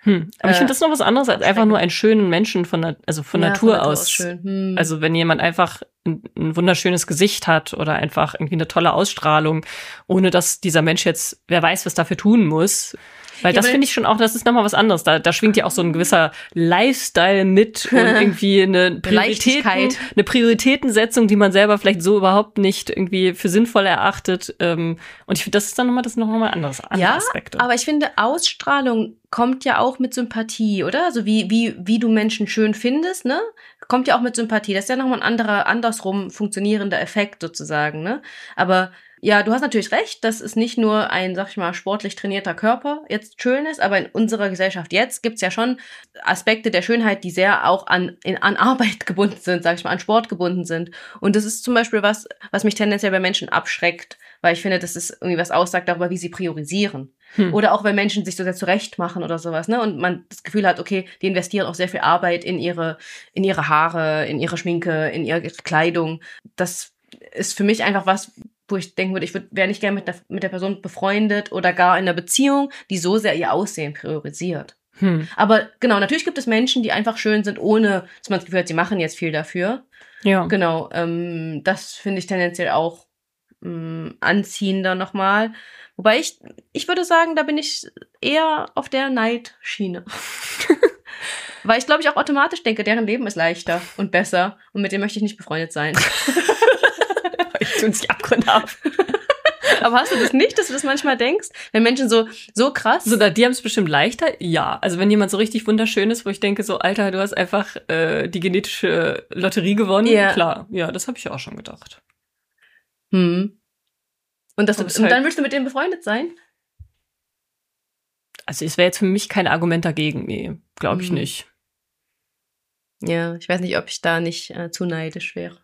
Aber ich finde das noch was anderes als einfach nur einen schönen Menschen von Natur aus. Schön. Also wenn jemand einfach ein wunderschönes Gesicht hat oder einfach irgendwie eine tolle Ausstrahlung, ohne dass dieser Mensch jetzt, wer weiß, was dafür tun muss. Weil das finde ich schon auch, das ist nochmal was anderes. Da schwingt ja auch so ein gewisser Lifestyle mit und irgendwie eine Prioritätensetzung, die man selber vielleicht so überhaupt nicht irgendwie für sinnvoll erachtet. Und ich finde, das ist dann nochmal andere Aspekte. Aber ich finde, Ausstrahlung kommt ja auch mit Sympathie, oder? Also wie du Menschen schön findest, ne? Kommt ja auch mit Sympathie. Das ist ja nochmal ein andersrum funktionierender Effekt sozusagen, ne? Aber ja, du hast natürlich recht, dass es nicht nur ein, sag ich mal, sportlich trainierter Körper jetzt schön ist, aber in unserer Gesellschaft jetzt gibt's ja schon Aspekte der Schönheit, die sehr auch an Arbeit gebunden sind, sag ich mal, an Sport gebunden sind. Und das ist zum Beispiel was mich tendenziell bei Menschen abschreckt, weil ich finde, dass es irgendwie was aussagt darüber, wie sie priorisieren. Oder auch, wenn Menschen sich so sehr zurecht machen oder sowas, ne? Und man das Gefühl hat, okay, die investieren auch sehr viel Arbeit in ihre Haare, in ihre Schminke, in ihre Kleidung. Das ist für mich einfach was, wo ich denken würde, wäre nicht gerne mit der Person befreundet oder gar in einer Beziehung, die so sehr ihr Aussehen priorisiert. Aber genau, natürlich gibt es Menschen, die einfach schön sind, ohne dass man das Gefühl hat, sie machen jetzt viel dafür. Ja. Genau, das finde ich tendenziell auch anziehender nochmal. Wobei ich würde sagen, da bin ich eher auf der Neidschiene. Weil ich, glaube ich, auch automatisch denke, deren Leben ist leichter und besser und mit dem möchte ich nicht befreundet sein. Ich tue uns die Abgründe auf. Aber hast du das nicht, dass du das manchmal denkst? Wenn Menschen so krass... Die haben es bestimmt leichter? Ja. Also wenn jemand so richtig wunderschön ist, wo ich denke so, Alter, du hast einfach die genetische Lotterie gewonnen. Ja. Klar, ja, das habe ich auch schon gedacht. Und dann willst du mit dem befreundet sein? Also es wäre jetzt für mich kein Argument dagegen. Nee, glaube ich nicht. Ja, ich weiß nicht, ob ich da nicht zu neidisch wäre.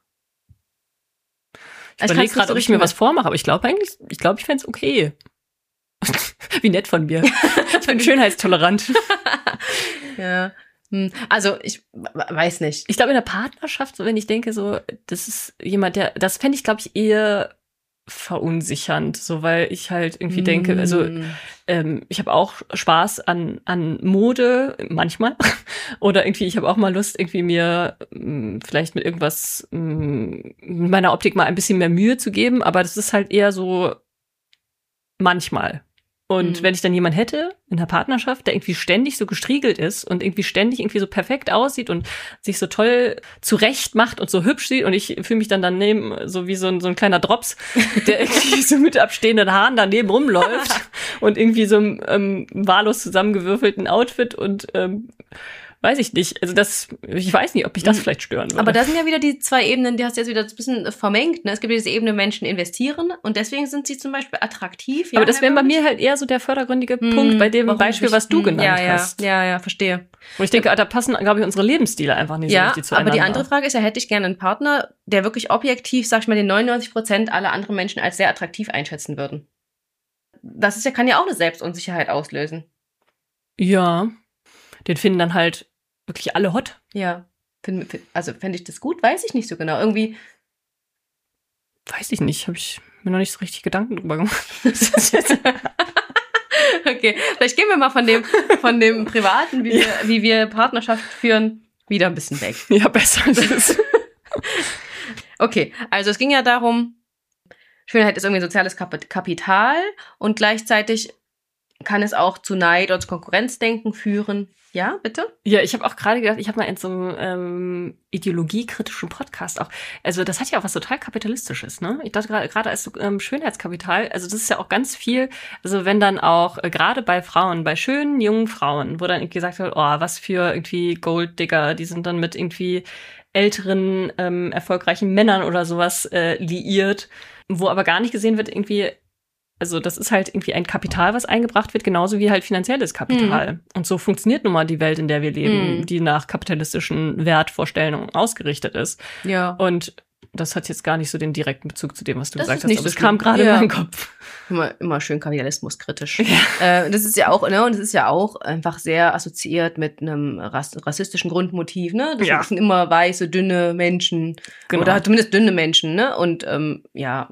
Ich überlege gerade, ob ich mir was vormache, aber ich glaube, ich fände es okay. Wie nett von mir. Ich bin schönheitstolerant. Ja. Also, ich weiß nicht. Ich glaube, in der Partnerschaft, so wenn ich denke, so, das ist jemand, das fände ich, glaube ich, eher verunsichernd, so, weil ich halt irgendwie denke, also ich habe auch Spaß an Mode manchmal oder irgendwie ich habe auch mal Lust, irgendwie mir vielleicht mit irgendwas mit meiner Optik mal ein bisschen mehr Mühe zu geben, aber das ist halt eher so manchmal. Und wenn ich dann jemanden hätte in der Partnerschaft, der irgendwie ständig so gestriegelt ist und irgendwie ständig irgendwie so perfekt aussieht und sich so toll zurecht macht und so hübsch sieht und ich fühle mich dann daneben so wie so ein kleiner Drops, der irgendwie so mit abstehenden Haaren daneben rumläuft und irgendwie so wahllos zusammengewürfelten Outfit und weiß ich nicht. Also ich weiß nicht, ob mich das vielleicht stören würde. Aber da sind ja wieder die zwei Ebenen, die hast du jetzt wieder ein bisschen vermengt. Ne? Es gibt ja diese Ebene, Menschen investieren und deswegen sind sie zum Beispiel attraktiv. Ja, aber das wäre bei mir halt eher so der vordergründige Punkt bei dem Beispiel, was du genannt hast. Ja, verstehe. Und ich denke, da passen, glaube ich, unsere Lebensstile einfach nicht so richtig zueinander. Aber die andere Frage ist ja, hätte ich gerne einen Partner, der wirklich objektiv, sag ich mal, den 99% aller anderen Menschen als sehr attraktiv einschätzen würden. Das ist kann ja auch eine Selbstunsicherheit auslösen. Ja, den finden dann halt wirklich alle hot. Ja. Also fände ich das gut? Weiß ich nicht so genau. Irgendwie. Weiß ich nicht. Habe ich mir noch nicht so richtig Gedanken drüber gemacht. Okay, vielleicht gehen wir mal von dem Privaten, wie wir Partnerschaft führen, wieder ein bisschen weg. Ja, besser ist es. Okay, also es ging ja darum, Schönheit ist irgendwie ein soziales Kapital und gleichzeitig kann es auch zu Neid oder zu Konkurrenzdenken führen. Ja, bitte? Ja, ich habe auch gerade gedacht, ich habe mal in so einem ideologiekritischen Podcast auch, also das hat ja auch was total Kapitalistisches, ne? Ich dachte gerade als Schönheitskapital, also das ist ja auch ganz viel, also wenn dann auch, gerade bei Frauen, bei schönen, jungen Frauen, wo dann irgendwie gesagt wird, oh, was für irgendwie Golddigger, die sind dann mit irgendwie älteren, erfolgreichen Männern oder sowas liiert, wo aber gar nicht gesehen wird, irgendwie, also das ist halt irgendwie ein Kapital, was eingebracht wird, genauso wie halt finanzielles Kapital. Und so funktioniert nun mal die Welt, in der wir leben, die nach kapitalistischen Wertvorstellungen ausgerichtes ist. Ja. Und das hat jetzt gar nicht so den direkten Bezug zu dem, was du gesagt hast, aber es kam gerade in meinen Kopf. Immer schön kapitalismuskritisch. Ja. Das ist ja auch, ne, und es ist ja auch einfach sehr assoziiert mit einem rassistischen Grundmotiv, ne? Das sind immer weiße, dünne Menschen. Genau. Oder zumindest dünne Menschen, ne? Und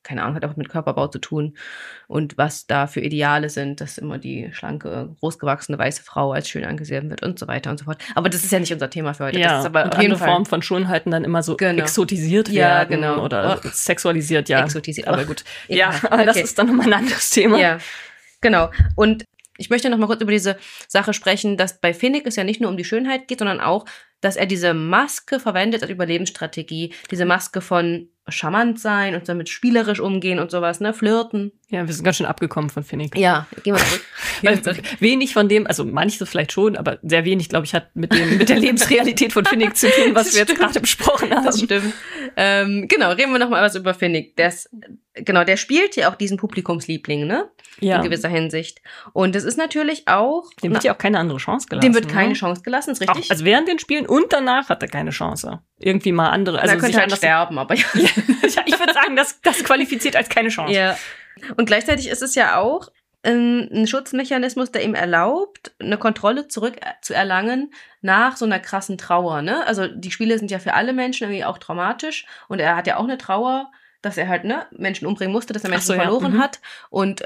keine Ahnung, hat auch mit Körperbau zu tun und was da für Ideale sind, dass immer die schlanke, großgewachsene weiße Frau als schön angesehen wird und so weiter und so fort. Aber das ist ja nicht unser Thema für heute. Ja, das ist aber und auf jeden andere Fall Formen von Schönheiten dann immer so Genau. exotisiert Ja, werden genau. oder sexualisiert, ja. Exotisiert. Aber gut. Ja, Ja, aber das okay. ist dann nochmal ein anderes Thema. Ja, genau. Und ich möchte noch mal kurz über diese Sache sprechen, dass bei Finnick es ja nicht nur um die Schönheit geht, sondern auch, dass er diese Maske verwendet als Überlebensstrategie. Diese Maske von charmant sein und damit spielerisch umgehen und sowas, ne? Flirten. Ja, wir sind ganz schön abgekommen von Finnick. Ja, gehen wir zurück. Weil wenig von dem, also manches vielleicht schon, aber sehr wenig, glaube ich, hat mit der Lebensrealität von Finnick zu tun, was wir jetzt gerade besprochen haben. Das stimmt. Genau, reden wir noch mal was über Finnick. Der spielt ja auch diesen Publikumsliebling, ne? Ja. In gewisser Hinsicht. Und das ist natürlich auch... Dem wird ja auch keine andere Chance gelassen. Dem wird keine ne? Chance gelassen, ist Auch, richtig? also während den Spielen und danach hat er keine Chance. Irgendwie mal andere. Also er könnte sich halt anders- sterben, aber ja. Ich würde sagen, das qualifiziert als keine Chance. Ja. Und gleichzeitig ist es ja auch ein Schutzmechanismus, der ihm erlaubt, eine Kontrolle zurück zu erlangen nach so einer krassen Trauer. Ne? Also die Spiele sind ja für alle Menschen irgendwie auch traumatisch und er hat ja auch eine Trauer, dass er halt Menschen umbringen musste, dass er Menschen verloren hat. Und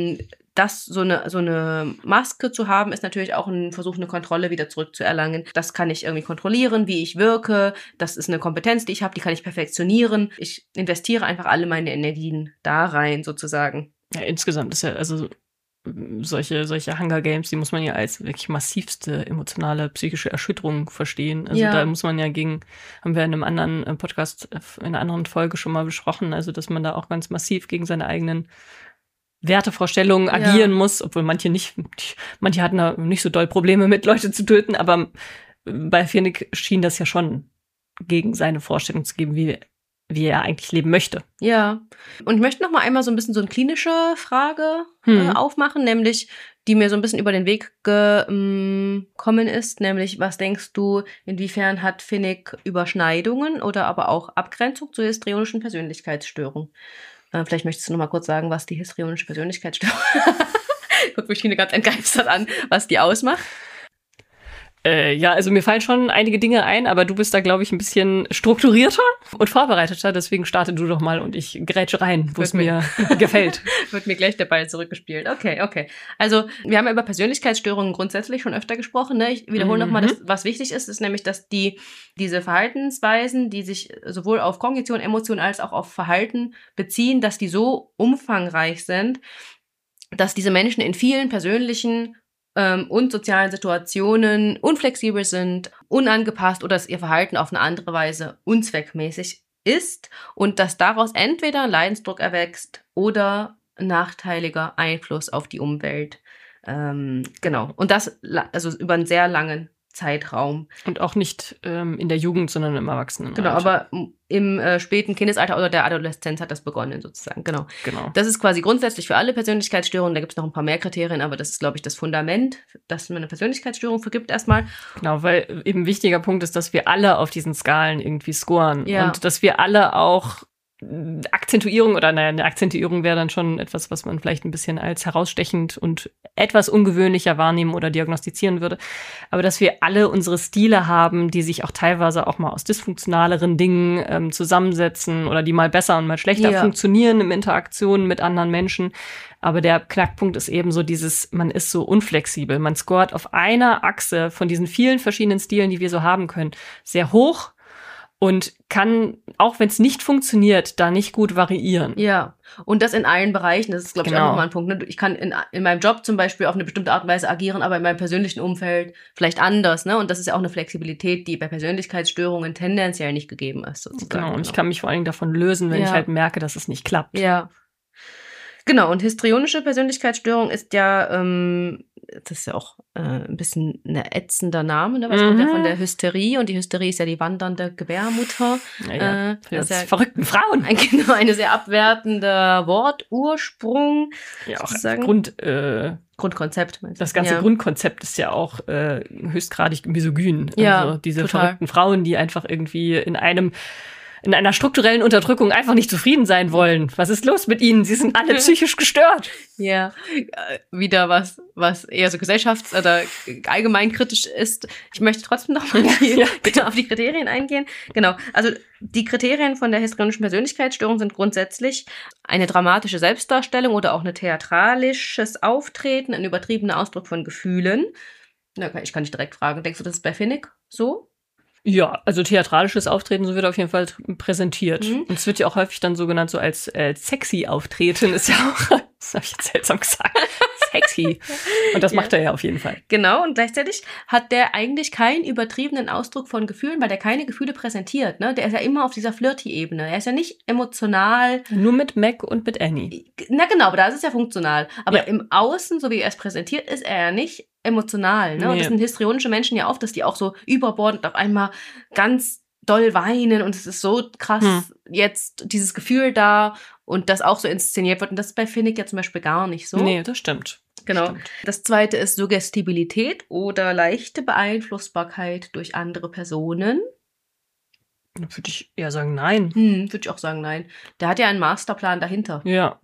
das so eine Maske zu haben, ist natürlich auch ein Versuch, eine Kontrolle wieder zurückzuerlangen. Das kann ich irgendwie kontrollieren, wie ich wirke. Das ist eine Kompetenz, die ich habe, die kann ich perfektionieren. Ich investiere einfach alle meine Energien da rein, sozusagen. Ja, insgesamt ist ja, also solche Hunger Games, die muss man ja als wirklich massivste emotionale, psychische Erschütterung verstehen. Also Ja. da muss man ja haben wir in einem anderen Podcast, in einer anderen Folge schon mal besprochen, also dass man da auch ganz massiv gegen seine eigenen Wertevorstellungen agieren muss, obwohl manche hatten da nicht so doll Probleme mit, Leute zu töten, aber bei Finnick schien das ja schon gegen seine Vorstellung zu geben, wie er eigentlich leben möchte. Ja, und ich möchte noch mal einmal so ein bisschen so eine klinische Frage aufmachen, nämlich die mir so ein bisschen über den Weg gekommen ist, nämlich was denkst du, inwiefern hat Finnick Überschneidungen oder aber auch Abgrenzung zur histrionischen Persönlichkeitsstörung? Vielleicht möchtest du noch mal kurz sagen, was die histrionische Persönlichkeitsstörung guckt mich Schiene ganz entgeistert an, was die ausmacht. Ja, also mir fallen schon einige Dinge ein, aber du bist da, glaube ich, ein bisschen strukturierter und vorbereiteter. Deswegen starte du doch mal und ich grätsche rein, wo es mir gefällt. Wird mir gleich der Ball zurückgespielt. Okay. Also wir haben ja über Persönlichkeitsstörungen grundsätzlich schon öfter gesprochen. Ne? Ich wiederhole nochmal, was wichtig ist nämlich, dass diese Verhaltensweisen, die sich sowohl auf Kognition, Emotion als auch auf Verhalten beziehen, dass die so umfangreich sind, dass diese Menschen in vielen persönlichen und sozialen Situationen unflexibel sind, unangepasst oder dass ihr Verhalten auf eine andere Weise unzweckmäßig ist und dass daraus entweder Leidensdruck erwächst oder nachteiliger Einfluss auf die Umwelt. Genau. Und das also über einen sehr langen Zeitraum. Und auch nicht in der Jugend, sondern im Erwachsenenalter. Genau, aber im späten Kindesalter oder der Adoleszenz hat das begonnen sozusagen. Genau. Das ist quasi grundsätzlich für alle Persönlichkeitsstörungen. Da gibt es noch ein paar mehr Kriterien, aber das ist, glaube ich, das Fundament, dass man eine Persönlichkeitsstörung vergibt erstmal. Genau, weil eben ein wichtiger Punkt ist, dass wir alle auf diesen Skalen irgendwie scoren. Ja. Und dass wir alle auch Akzentuierung oder eine Akzentuierung wäre dann schon etwas, was man vielleicht ein bisschen als herausstechend und etwas ungewöhnlicher wahrnehmen oder diagnostizieren würde. Aber dass wir alle unsere Stile haben, die sich auch teilweise auch mal aus dysfunktionaleren Dingen zusammensetzen oder die mal besser und mal schlechter funktionieren in Interaktionen mit anderen Menschen. Aber der Knackpunkt ist eben so man ist so unflexibel. Man scoret auf einer Achse von diesen vielen verschiedenen Stilen, die wir so haben können, sehr hoch. Und kann, auch wenn es nicht funktioniert, da nicht gut variieren. Ja, und das in allen Bereichen. Das ist, glaube ich, auch nochmal ein Punkt. Ne? Ich kann in meinem Job zum Beispiel auf eine bestimmte Art und Weise agieren, aber in meinem persönlichen Umfeld vielleicht anders. Ne? Und das ist ja auch eine Flexibilität, die bei Persönlichkeitsstörungen tendenziell nicht gegeben ist. Sozusagen. Genau, und ich kann mich vor allen Dingen davon lösen, wenn ich halt merke, dass es nicht klappt. Ja. Genau, und histrionische Persönlichkeitsstörung ist ja, das ist ja auch ein bisschen ein ätzender Name, ne? Weil es kommt ja von der Hysterie und die Hysterie ist ja die wandernde Gebärmutter. Ja, das ist verrückten Frauen. Genau, eine sehr abwertender Wortursprung. Ja, auch Grundkonzept. Das ganze Grundkonzept ist ja auch höchstgradig misogyn. Ja, also diese total. verrückten Frauen, die einfach irgendwie in einem in einer strukturellen Unterdrückung einfach nicht zufrieden sein wollen. Was ist los mit ihnen? Sie sind alle psychisch gestört. Ja, wieder was eher so gesellschafts- oder allgemeinkritisch ist. Ich möchte trotzdem noch mal bitte auf die Kriterien eingehen. Genau, also die Kriterien von der histrionischen Persönlichkeitsstörung sind grundsätzlich eine dramatische Selbstdarstellung oder auch ein theatralisches Auftreten, ein übertriebener Ausdruck von Gefühlen. Ich kann dich direkt fragen, denkst du, das ist bei Finnick so? Ja, also theatralisches Auftreten, so wird auf jeden Fall präsentiert. Und es wird ja auch häufig dann so genannt, so als sexy Auftreten, ist ja auch, das habe ich jetzt seltsam gesagt, sexy. Und das macht er ja auf jeden Fall. Genau, und gleichzeitig hat der eigentlich keinen übertriebenen Ausdruck von Gefühlen, weil der keine Gefühle präsentiert. Ne? Der ist ja immer auf dieser Flirty-Ebene. Er ist ja nicht emotional. Nur mit Mac und mit Annie. Na genau, aber da ist es ja funktional. Aber Ja. im Außen, so wie er es präsentiert, ist er ja nicht emotional. Ne? Und das sind histrionische Menschen ja oft, dass die auch so überbordend auf einmal ganz doll weinen und es ist so krass jetzt dieses Gefühl da und das auch so inszeniert wird. Und das ist bei Finnick ja zum Beispiel gar nicht so. Nee, das stimmt. Genau. Stimmt. Das zweite ist Suggestibilität oder leichte Beeinflussbarkeit durch andere Personen. Dann würde ich eher sagen, nein. Würde ich auch sagen, nein. Der hat ja einen Masterplan dahinter. Ja,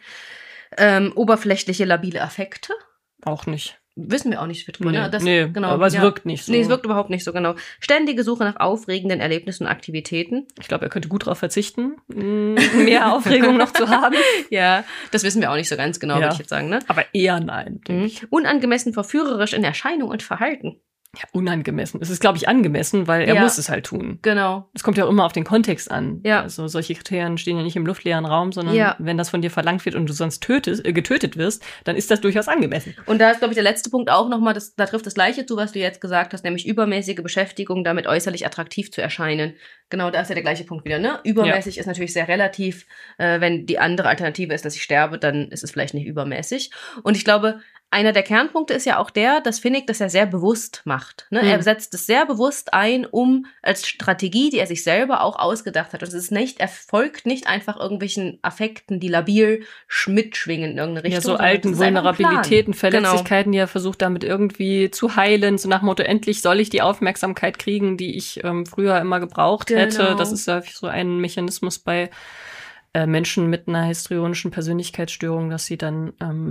Oberflächliche, labile Affekte. auch nicht. Wissen wir auch nicht viel drüber. Nee, Ne? Das, nee, genau, aber es wirkt nicht so. Nee, es wirkt überhaupt nicht so, genau. Ständige Suche nach aufregenden Erlebnissen und Aktivitäten. Ich glaube, er könnte gut darauf verzichten, mehr Aufregung noch zu haben. Ja, das wissen wir auch nicht so ganz genau, würde ich jetzt sagen. Ne? Aber eher nein, denke ich. Unangemessen verführerisch in Erscheinung und Verhalten. Ja, unangemessen. Es ist, glaube ich, angemessen, weil er muss es halt tun. Genau. Es kommt ja auch immer auf den Kontext an. Ja. Also solche Kriterien stehen ja nicht im luftleeren Raum, sondern wenn das von dir verlangt wird und du sonst getötet wirst, dann ist das durchaus angemessen. Und da ist, glaube ich, der letzte Punkt auch nochmal, da trifft das Gleiche zu, was du jetzt gesagt hast, nämlich übermäßige Beschäftigung, damit äußerlich attraktiv zu erscheinen. Genau, da ist ja der gleiche Punkt wieder, ne? Übermäßig ist natürlich sehr relativ. Wenn die andere Alternative ist, dass ich sterbe, dann ist es vielleicht nicht übermäßig. Und ich glaube, einer der Kernpunkte ist ja auch der, dass Finnick das ja sehr bewusst macht. Ne? Er setzt es sehr bewusst ein, um als Strategie, die er sich selber auch ausgedacht hat. Und es ist nicht, er folgt nicht einfach irgendwelchen Affekten, die labil mitschwingen in irgendeine Richtung. Ja, so alten Vulnerabilitäten, Verletzlichkeiten, die er versucht damit irgendwie zu heilen. So nach dem Motto, endlich soll ich die Aufmerksamkeit kriegen, die ich früher immer gebraucht hätte. Das ist ja so ein Mechanismus bei Menschen mit einer histrionischen Persönlichkeitsstörung, dass sie dann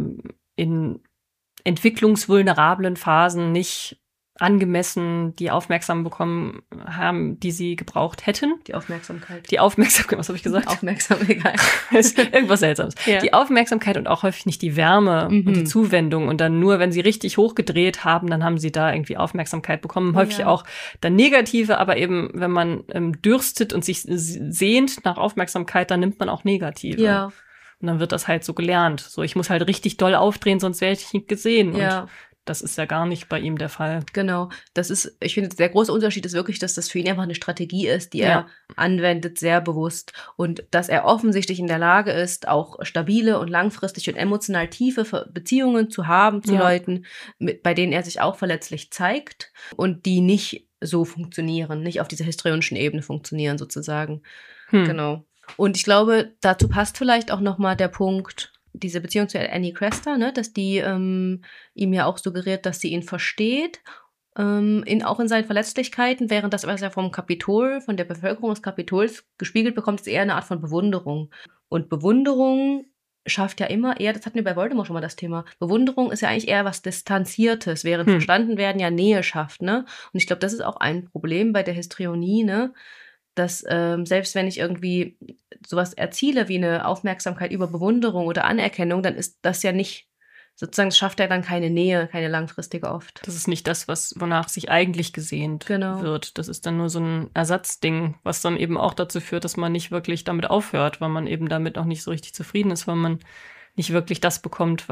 in entwicklungsvulnerablen Phasen nicht angemessen die Aufmerksamkeit bekommen haben, die sie gebraucht hätten. Die Aufmerksamkeit. Die Aufmerksamkeit, was habe ich gesagt? Aufmerksam, egal. Irgendwas Seltsames. Ja. Die Aufmerksamkeit und auch häufig nicht die Wärme und die Zuwendung. Und dann nur, wenn sie richtig hochgedreht haben, dann haben sie da irgendwie Aufmerksamkeit bekommen. Häufig auch dann negative, aber eben, wenn man dürstet und sich sehnt nach Aufmerksamkeit, dann nimmt man auch negative. Ja. Und dann wird das halt so gelernt. So, ich muss halt richtig doll aufdrehen, sonst werde ich nicht gesehen. Ja. Und das ist ja gar nicht bei ihm der Fall. Genau. Das ist, ich finde, der große Unterschied ist wirklich, dass das für ihn einfach eine Strategie ist, die er anwendet, sehr bewusst. Und dass er offensichtlich in der Lage ist, auch stabile und langfristig und emotional tiefe Beziehungen zu haben zu Leuten, bei denen er sich auch verletzlich zeigt und die nicht so funktionieren, nicht auf dieser histrionischen Ebene funktionieren sozusagen. Genau. Und ich glaube, dazu passt vielleicht auch nochmal der Punkt, diese Beziehung zu Annie Cresta, ne, dass die ihm ja auch suggeriert, dass sie ihn versteht, auch in seinen Verletzlichkeiten, während das, was er vom Kapitol, von der Bevölkerung des Kapitols gespiegelt bekommt, ist eher eine Art von Bewunderung. Und Bewunderung schafft ja immer eher, das hatten wir bei Voldemort schon mal das Thema, Bewunderung ist ja eigentlich eher was Distanziertes, während verstanden werden ja Nähe schafft, ne? Und ich glaube, das ist auch ein Problem bei der Histrionie, ne? Dass selbst wenn ich irgendwie sowas erziele wie eine Aufmerksamkeit über Bewunderung oder Anerkennung, dann ist das ja nicht, sozusagen, es schafft ja dann keine Nähe, keine langfristige oft. Das ist nicht das, wonach sich eigentlich gesehnt wird. Das ist dann nur so ein Ersatzding, was dann eben auch dazu führt, dass man nicht wirklich damit aufhört, weil man eben damit auch nicht so richtig zufrieden ist, weil man nicht wirklich das bekommt,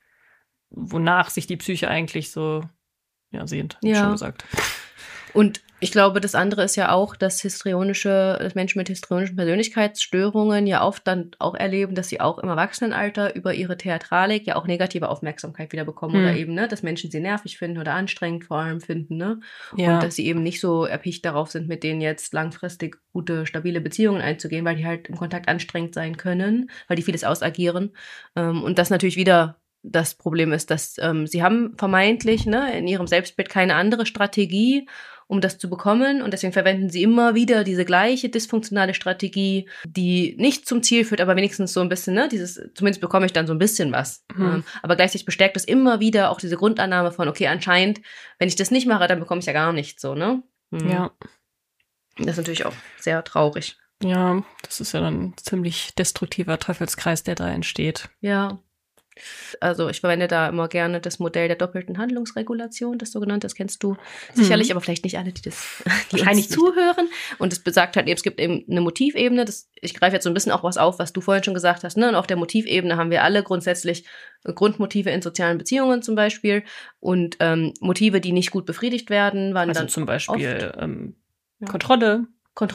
wonach sich die Psyche eigentlich so sehnt, wie schon gesagt. Und ich glaube, das andere ist ja auch, dass Menschen mit histrionischen Persönlichkeitsstörungen ja oft dann auch erleben, dass sie auch im Erwachsenenalter über ihre Theatralik ja auch negative Aufmerksamkeit wieder bekommen oder eben, ne, dass Menschen sie nervig finden oder anstrengend vor allem finden, ne? Ja. Und dass sie eben nicht so erpicht darauf sind, mit denen jetzt langfristig gute, stabile Beziehungen einzugehen, weil die halt im Kontakt anstrengend sein können, weil die vieles ausagieren. Und das natürlich wieder das Problem ist, dass sie haben vermeintlich in ihrem Selbstbild keine andere Strategie um das zu bekommen. Und deswegen verwenden sie immer wieder diese gleiche dysfunktionale Strategie, die nicht zum Ziel führt, aber wenigstens so ein bisschen, ne, zumindest bekomme ich dann so ein bisschen was. Aber gleichzeitig bestärkt es immer wieder auch diese Grundannahme von, okay, anscheinend, wenn ich das nicht mache, dann bekomme ich ja gar nichts, so, ne? Ja. Das ist natürlich auch sehr traurig. Ja, das ist ja dann ein ziemlich destruktiver Teufelskreis, der da entsteht. Ja. Also ich verwende da immer gerne das Modell der doppelten Handlungsregulation, das sogenannte, das kennst du sicherlich, aber vielleicht nicht alle, die wahrscheinlich zuhören. Und es besagt halt, es gibt eben eine Motivebene, ich greife jetzt so ein bisschen auch was auf, was du vorhin schon gesagt hast, ne? Und auf der Motivebene haben wir alle grundsätzlich Grundmotive in sozialen Beziehungen zum Beispiel und Motive, die nicht gut befriedigt werden, waren also dann zum Beispiel Kontrolle,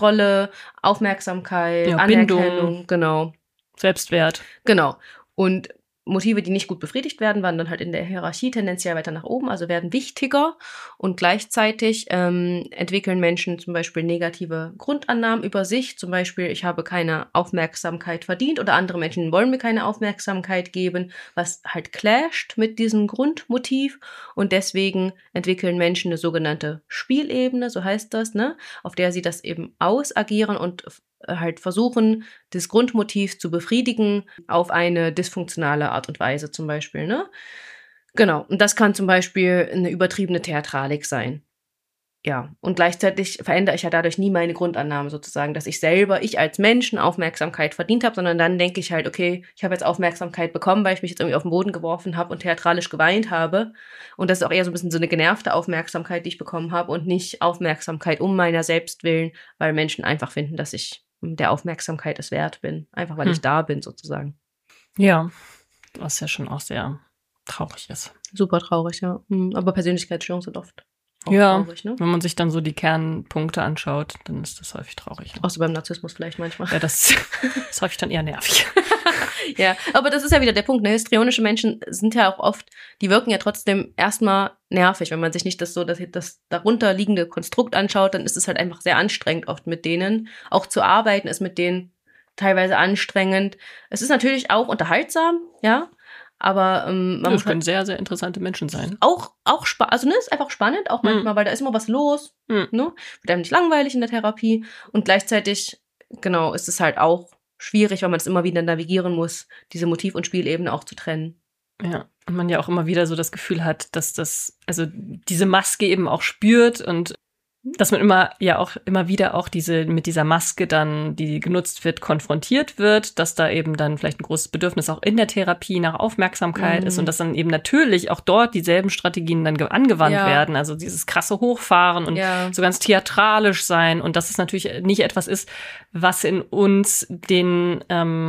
Aufmerksamkeit, ja, Anerkennung, Bindung, genau. Selbstwert. Genau. Und Motive, die nicht gut befriedigt werden, waren dann halt in der Hierarchie tendenziell weiter nach oben, also werden wichtiger und gleichzeitig entwickeln Menschen zum Beispiel negative Grundannahmen über sich, zum Beispiel ich habe keine Aufmerksamkeit verdient oder andere Menschen wollen mir keine Aufmerksamkeit geben, was halt clasht mit diesem Grundmotiv und deswegen entwickeln Menschen eine sogenannte Spielebene, so heißt das, ne, auf der sie das eben ausagieren und halt versuchen, das Grundmotiv zu befriedigen auf eine dysfunktionale Art und Weise zum Beispiel, ne? Genau. Und das kann zum Beispiel eine übertriebene Theatralik sein. Ja. Und gleichzeitig verändere ich ja dadurch nie meine Grundannahme sozusagen, dass ich als Menschen Aufmerksamkeit verdient habe, sondern dann denke ich halt, okay, ich habe jetzt Aufmerksamkeit bekommen, weil ich mich jetzt irgendwie auf den Boden geworfen habe und theatralisch geweint habe. Und das ist auch eher so ein bisschen so eine genervte Aufmerksamkeit, die ich bekommen habe und nicht Aufmerksamkeit um meiner selbst willen, weil Menschen einfach finden, dass ich der Aufmerksamkeit es wert bin. Einfach, weil ich da bin, sozusagen. Ja, was ja schon auch sehr traurig ist. Super traurig, ja. Aber Persönlichkeitsstörungen sind oft auch traurig, ne? Wenn man sich dann so die Kernpunkte anschaut, dann ist das häufig traurig. Ja. Außer beim Narzissmus vielleicht manchmal. Ja, das ist häufig dann eher nervig. Ja, aber das ist ja wieder der Punkt, ne? Histrionische Menschen sind ja auch oft, die wirken ja trotzdem erstmal nervig. Wenn man sich nicht das darunter liegende Konstrukt anschaut, dann ist es halt einfach sehr anstrengend oft mit denen. Auch zu arbeiten ist mit denen teilweise anstrengend. Es ist natürlich auch unterhaltsam, ja, aber das können sehr, sehr interessante Menschen sein. Auch also ne, ist einfach spannend, auch manchmal, weil da ist immer was los, ne? Wird einem nicht langweilig in der Therapie und gleichzeitig, genau, ist es halt auch schwierig, weil man es immer wieder navigieren muss, diese Motiv- und Spielebene auch zu trennen. Ja, und man ja auch immer wieder so das Gefühl hat, dass diese Maske eben auch spürt und dass man immer wieder auch mit dieser Maske dann, die genutzt wird, konfrontiert wird, dass da eben dann vielleicht ein großes Bedürfnis auch in der Therapie nach Aufmerksamkeit ist und dass dann eben natürlich auch dort dieselben Strategien dann angewandt werden, also dieses krasse Hochfahren und so ganz theatralisch sein und dass es natürlich nicht etwas ist, was in uns den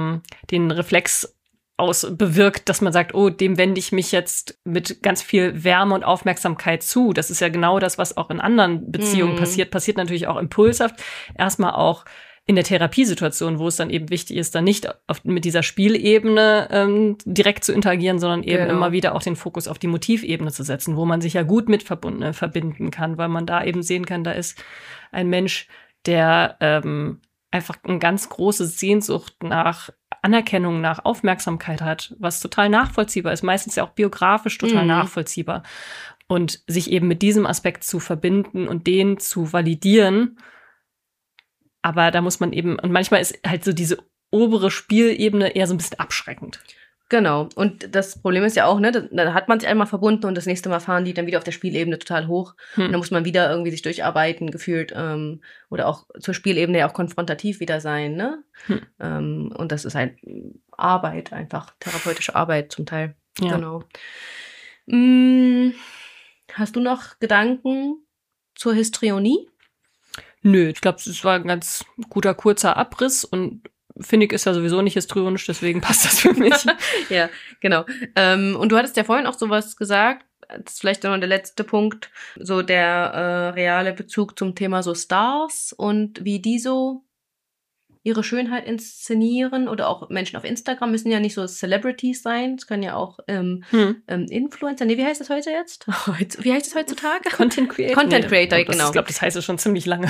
Reflex bewirkt, dass man sagt, oh, dem wende ich mich jetzt mit ganz viel Wärme und Aufmerksamkeit zu. Das ist ja genau das, was auch in anderen Beziehungen passiert natürlich auch impulshaft. Erstmal auch in der Therapiesituation, wo es dann eben wichtig ist, dann nicht mit dieser Spielebene direkt zu interagieren, sondern eben immer wieder auch den Fokus auf die Motivebene zu setzen, wo man sich ja gut mit verbinden kann, weil man da eben sehen kann, da ist ein Mensch, der einfach eine ganz große Sehnsucht nach Anerkennung, nach Aufmerksamkeit hat, was total nachvollziehbar ist, meistens ja auch biografisch total nachvollziehbar. Und sich eben mit diesem Aspekt zu verbinden und den zu validieren. Aber da muss man eben, und manchmal ist halt so diese obere Spielebene eher so ein bisschen abschreckend. Genau. Und das Problem ist ja auch, ne, da hat man sich einmal verbunden und das nächste Mal fahren die dann wieder auf der Spielebene total hoch. Und dann muss man wieder irgendwie sich durcharbeiten, gefühlt, oder auch zur Spielebene ja auch konfrontativ wieder sein, ne? Und das ist halt Arbeit einfach, therapeutische Arbeit zum Teil. Ja. Genau. Hast du noch Gedanken zur Histrionie? Nö, ich glaube, es war ein ganz guter, kurzer Abriss und Finnick ist ja sowieso nicht histrionisch, deswegen passt das für mich. Ja, genau. Und du hattest ja vorhin auch sowas gesagt, das ist vielleicht noch der letzte Punkt, so der reale Bezug zum Thema so Stars und wie die so ihre Schönheit inszenieren oder auch Menschen auf Instagram müssen ja nicht so Celebrities sein, es können ja auch Influencer, nee, wie heißt das heute jetzt? Wie heißt das heutzutage? Content Creator. Content Creator, genau. Ich glaube, das heißt es schon ziemlich lange.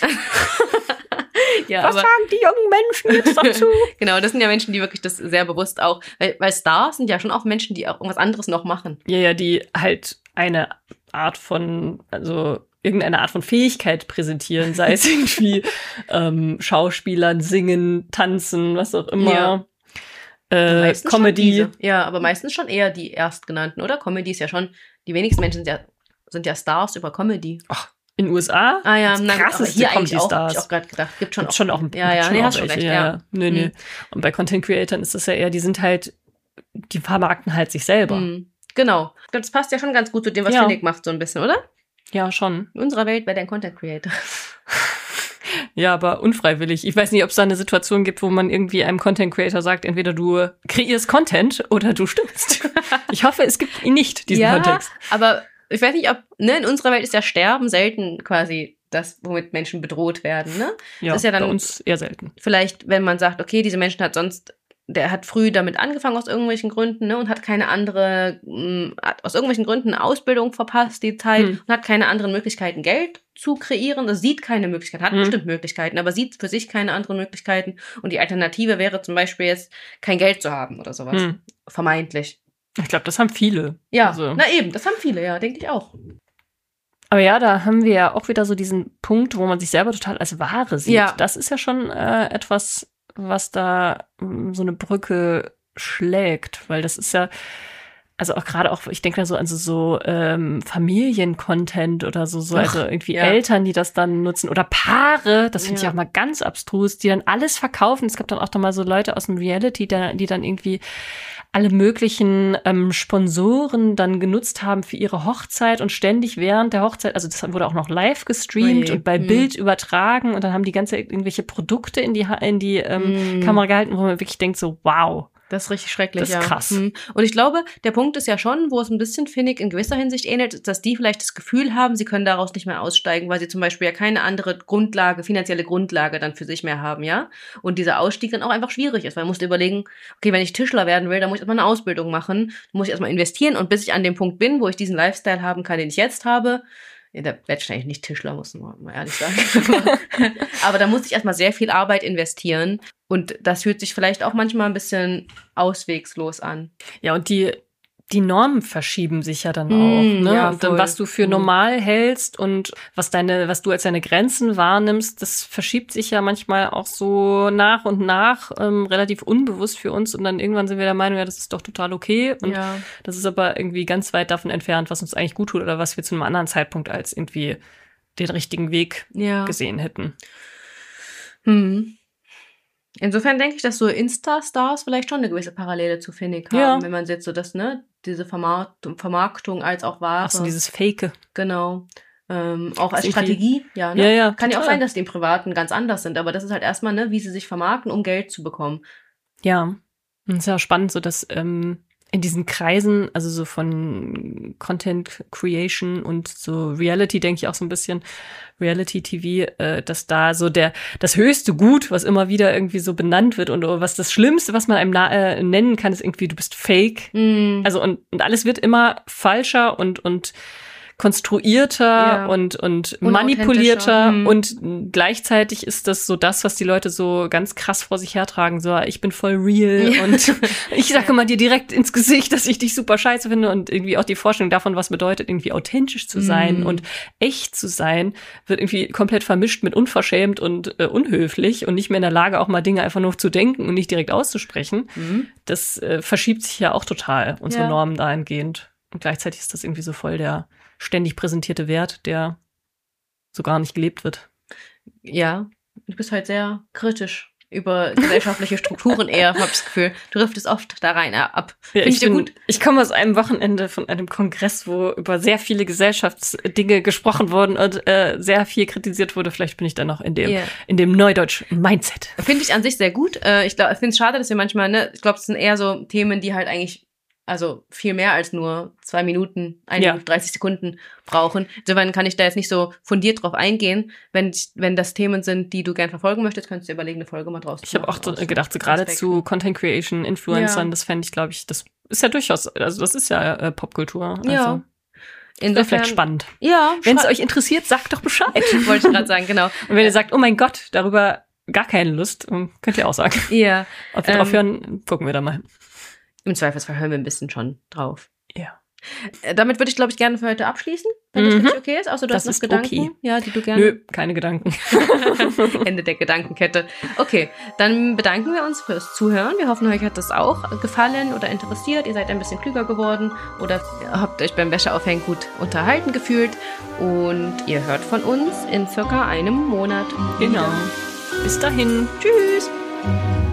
Ja, was sagen die jungen Menschen jetzt dazu? Genau, das sind ja Menschen, die wirklich das sehr bewusst auch, weil Stars sind ja schon auch Menschen, die auch irgendwas anderes noch machen. Ja, die halt eine Art von, also irgendeine Art von Fähigkeit präsentieren, sei es irgendwie Schauspielern, Singen, Tanzen, was auch immer. Ja. Comedy. Ja, aber meistens schon eher die Erstgenannten, oder? Comedy ist ja schon, die wenigsten Menschen sind ja Stars über Comedy. Ach, in den USA? Ah ja, krasseste hier eigentlich auch, Comedy-Stars. Hab ich auch gerade gedacht. Gibt auch ein ja, nee, hast schon recht, ja. Nee. Und bei Content-Creatern ist das ja eher, die vermarkten halt sich selber. Genau. Das passt ja schon ganz gut zu dem, was Finnick macht, so ein bisschen, oder? Ja, schon. In unserer Welt wäre der ein Content-Creator. Ja, aber unfreiwillig. Ich weiß nicht, ob es da eine Situation gibt, wo man irgendwie einem Content-Creator sagt, entweder du kreierst Content oder du stirbst. Ich hoffe, es gibt ihn nicht, diesen Kontext. Aber ich weiß nicht, ob, in unserer Welt ist ja Sterben selten quasi das, womit Menschen bedroht werden, ne? Ja, das ist ja dann bei uns eher selten. Vielleicht, wenn man sagt, okay, diese Menschen der hat früh damit angefangen aus irgendwelchen Gründen, ne, und hat keine andere, aus irgendwelchen Gründen eine Ausbildung verpasst, die Zeit, und hat keine anderen Möglichkeiten, Geld zu kreieren. Das sieht keine Möglichkeiten, hat bestimmt Möglichkeiten, aber sieht für sich keine anderen Möglichkeiten. Und die Alternative wäre zum Beispiel jetzt, kein Geld zu haben oder sowas. Vermeintlich. Ich glaube, das haben viele. Ja, na eben, das haben viele, ja, denke ich auch. Aber ja, da haben wir ja auch wieder so diesen Punkt, wo man sich selber total als Ware sieht. Ja. Das ist ja schon etwas, was da so eine Brücke schlägt, weil das ist ja, also auch gerade auch, ich denke da so an so Familien-Content oder so also irgendwie Eltern, die das dann nutzen oder Paare, das finde ich auch mal ganz abstrus, die dann alles verkaufen. Es gab dann auch mal so Leute aus dem Reality, die dann irgendwie alle möglichen Sponsoren dann genutzt haben für ihre Hochzeit und ständig während der Hochzeit, also das wurde auch noch live gestreamt und bei Bild übertragen und dann haben die ganze irgendwelche Produkte in die Kamera gehalten, wo man wirklich denkt so, wow. Das ist richtig schrecklich, das ist krass. Und ich glaube, der Punkt ist ja schon, wo es ein bisschen, finde ich, in gewisser Hinsicht ähnelt, dass die vielleicht das Gefühl haben, sie können daraus nicht mehr aussteigen, weil sie zum Beispiel ja keine andere finanzielle Grundlage dann für sich mehr haben, ja? Und dieser Ausstieg dann auch einfach schwierig ist, weil man muss überlegen, okay, wenn ich Tischler werden will, dann muss ich erstmal eine Ausbildung machen, muss ich erstmal investieren und bis ich an dem Punkt bin, wo ich diesen Lifestyle haben kann, den ich jetzt habe, da werde ich wahrscheinlich nicht Tischler, muss man mal ehrlich sagen. Aber da muss ich erstmal sehr viel Arbeit investieren. Und das fühlt sich vielleicht auch manchmal ein bisschen auswegslos an. Ja, und die Normen verschieben sich ja dann auch, ne? Ja, und dann, was du für normal hältst und was du als deine Grenzen wahrnimmst, das verschiebt sich ja manchmal auch so nach und nach relativ unbewusst für uns und dann irgendwann sind wir der Meinung, ja, das ist doch total okay und das ist aber irgendwie ganz weit davon entfernt, was uns eigentlich gut tut oder was wir zu einem anderen Zeitpunkt als irgendwie den richtigen Weg gesehen hätten. Insofern denke ich, dass so Insta-Stars vielleicht schon eine gewisse Parallele zu Finnick haben, wenn man jetzt so das, ne, diese Vermarktung als auch Ware. Ach so, dieses Fake. Genau. Auch als Strategie, ne? Ja, kann ja auch sein, dass die im Privaten ganz anders sind, aber das ist halt erstmal, ne, wie sie sich vermarkten, um Geld zu bekommen. Ja, und es ist ja spannend, so dass in diesen Kreisen, also so von Content Creation und so Reality, denke ich auch so ein bisschen, Reality TV, dass da so das höchste Gut, was immer wieder irgendwie so benannt wird und was das Schlimmste, was man einem nennen kann, ist irgendwie, du bist fake. Also und alles wird immer falscher und konstruierter und manipulierter und gleichzeitig ist das so das, was die Leute so ganz krass vor sich hertragen, so ich bin voll real und ich sage mal dir direkt ins Gesicht, dass ich dich super scheiße finde und irgendwie auch die Vorstellung davon, was bedeutet, irgendwie authentisch zu sein und echt zu sein, wird irgendwie komplett vermischt mit unverschämt und unhöflich und nicht mehr in der Lage, auch mal Dinge einfach nur zu denken und nicht direkt auszusprechen. Das verschiebt sich ja auch total, unsere Normen dahingehend. Und gleichzeitig ist das irgendwie so voll der ständig präsentierte Wert, der so gar nicht gelebt wird. Ja, du bist halt sehr kritisch über gesellschaftliche Strukturen eher, habe ich das Gefühl. Du driftest oft da rein ab. Ja, ich komme aus einem Wochenende von einem Kongress, wo über sehr viele Gesellschaftsdinge gesprochen wurden und sehr viel kritisiert wurde. Vielleicht bin ich dann noch in dem Neudeutsch-Mindset. Finde ich an sich sehr gut. Ich finde es schade, dass wir manchmal, ne, ich glaube, es sind eher so Themen, die halt eigentlich viel mehr als nur 2 Minuten, 1 Minute 30 Sekunden brauchen. Insofern kann ich da jetzt nicht so fundiert drauf eingehen. Wenn das Themen sind, die du gern verfolgen möchtest, könntest du überlegen, eine Folge mal draus zu machen. Ich habe auch gedacht, so gerade zu Content Creation, Influencern, das fände ich, glaube ich, das ist ja durchaus, also das ist ja Popkultur. Also. Ja. Insofern vielleicht spannend. Ja. Wenn es euch interessiert, sagt doch Bescheid. Wollte ich gerade sagen, genau. Und wenn ihr sagt, oh mein Gott, darüber gar keine Lust, könnt ihr auch sagen. Ja. Ob wir drauf hören, gucken wir da mal. Im Zweifelsfall hören wir ein bisschen schon drauf. Ja. Damit würde ich, glaube ich, gerne für heute abschließen, wenn das für dich okay ist. Außer du Das hast noch ist Gedanken, okay. Ja, die du gerne... Nö, keine Gedanken. Ende der Gedankenkette. Okay, dann bedanken wir uns fürs Zuhören. Wir hoffen, euch hat das auch gefallen oder interessiert. Ihr seid ein bisschen klüger geworden oder habt euch beim Wäscheaufhängen gut unterhalten gefühlt. Und ihr hört von uns in circa einem Monat. Genau. Bis dahin. Tschüss.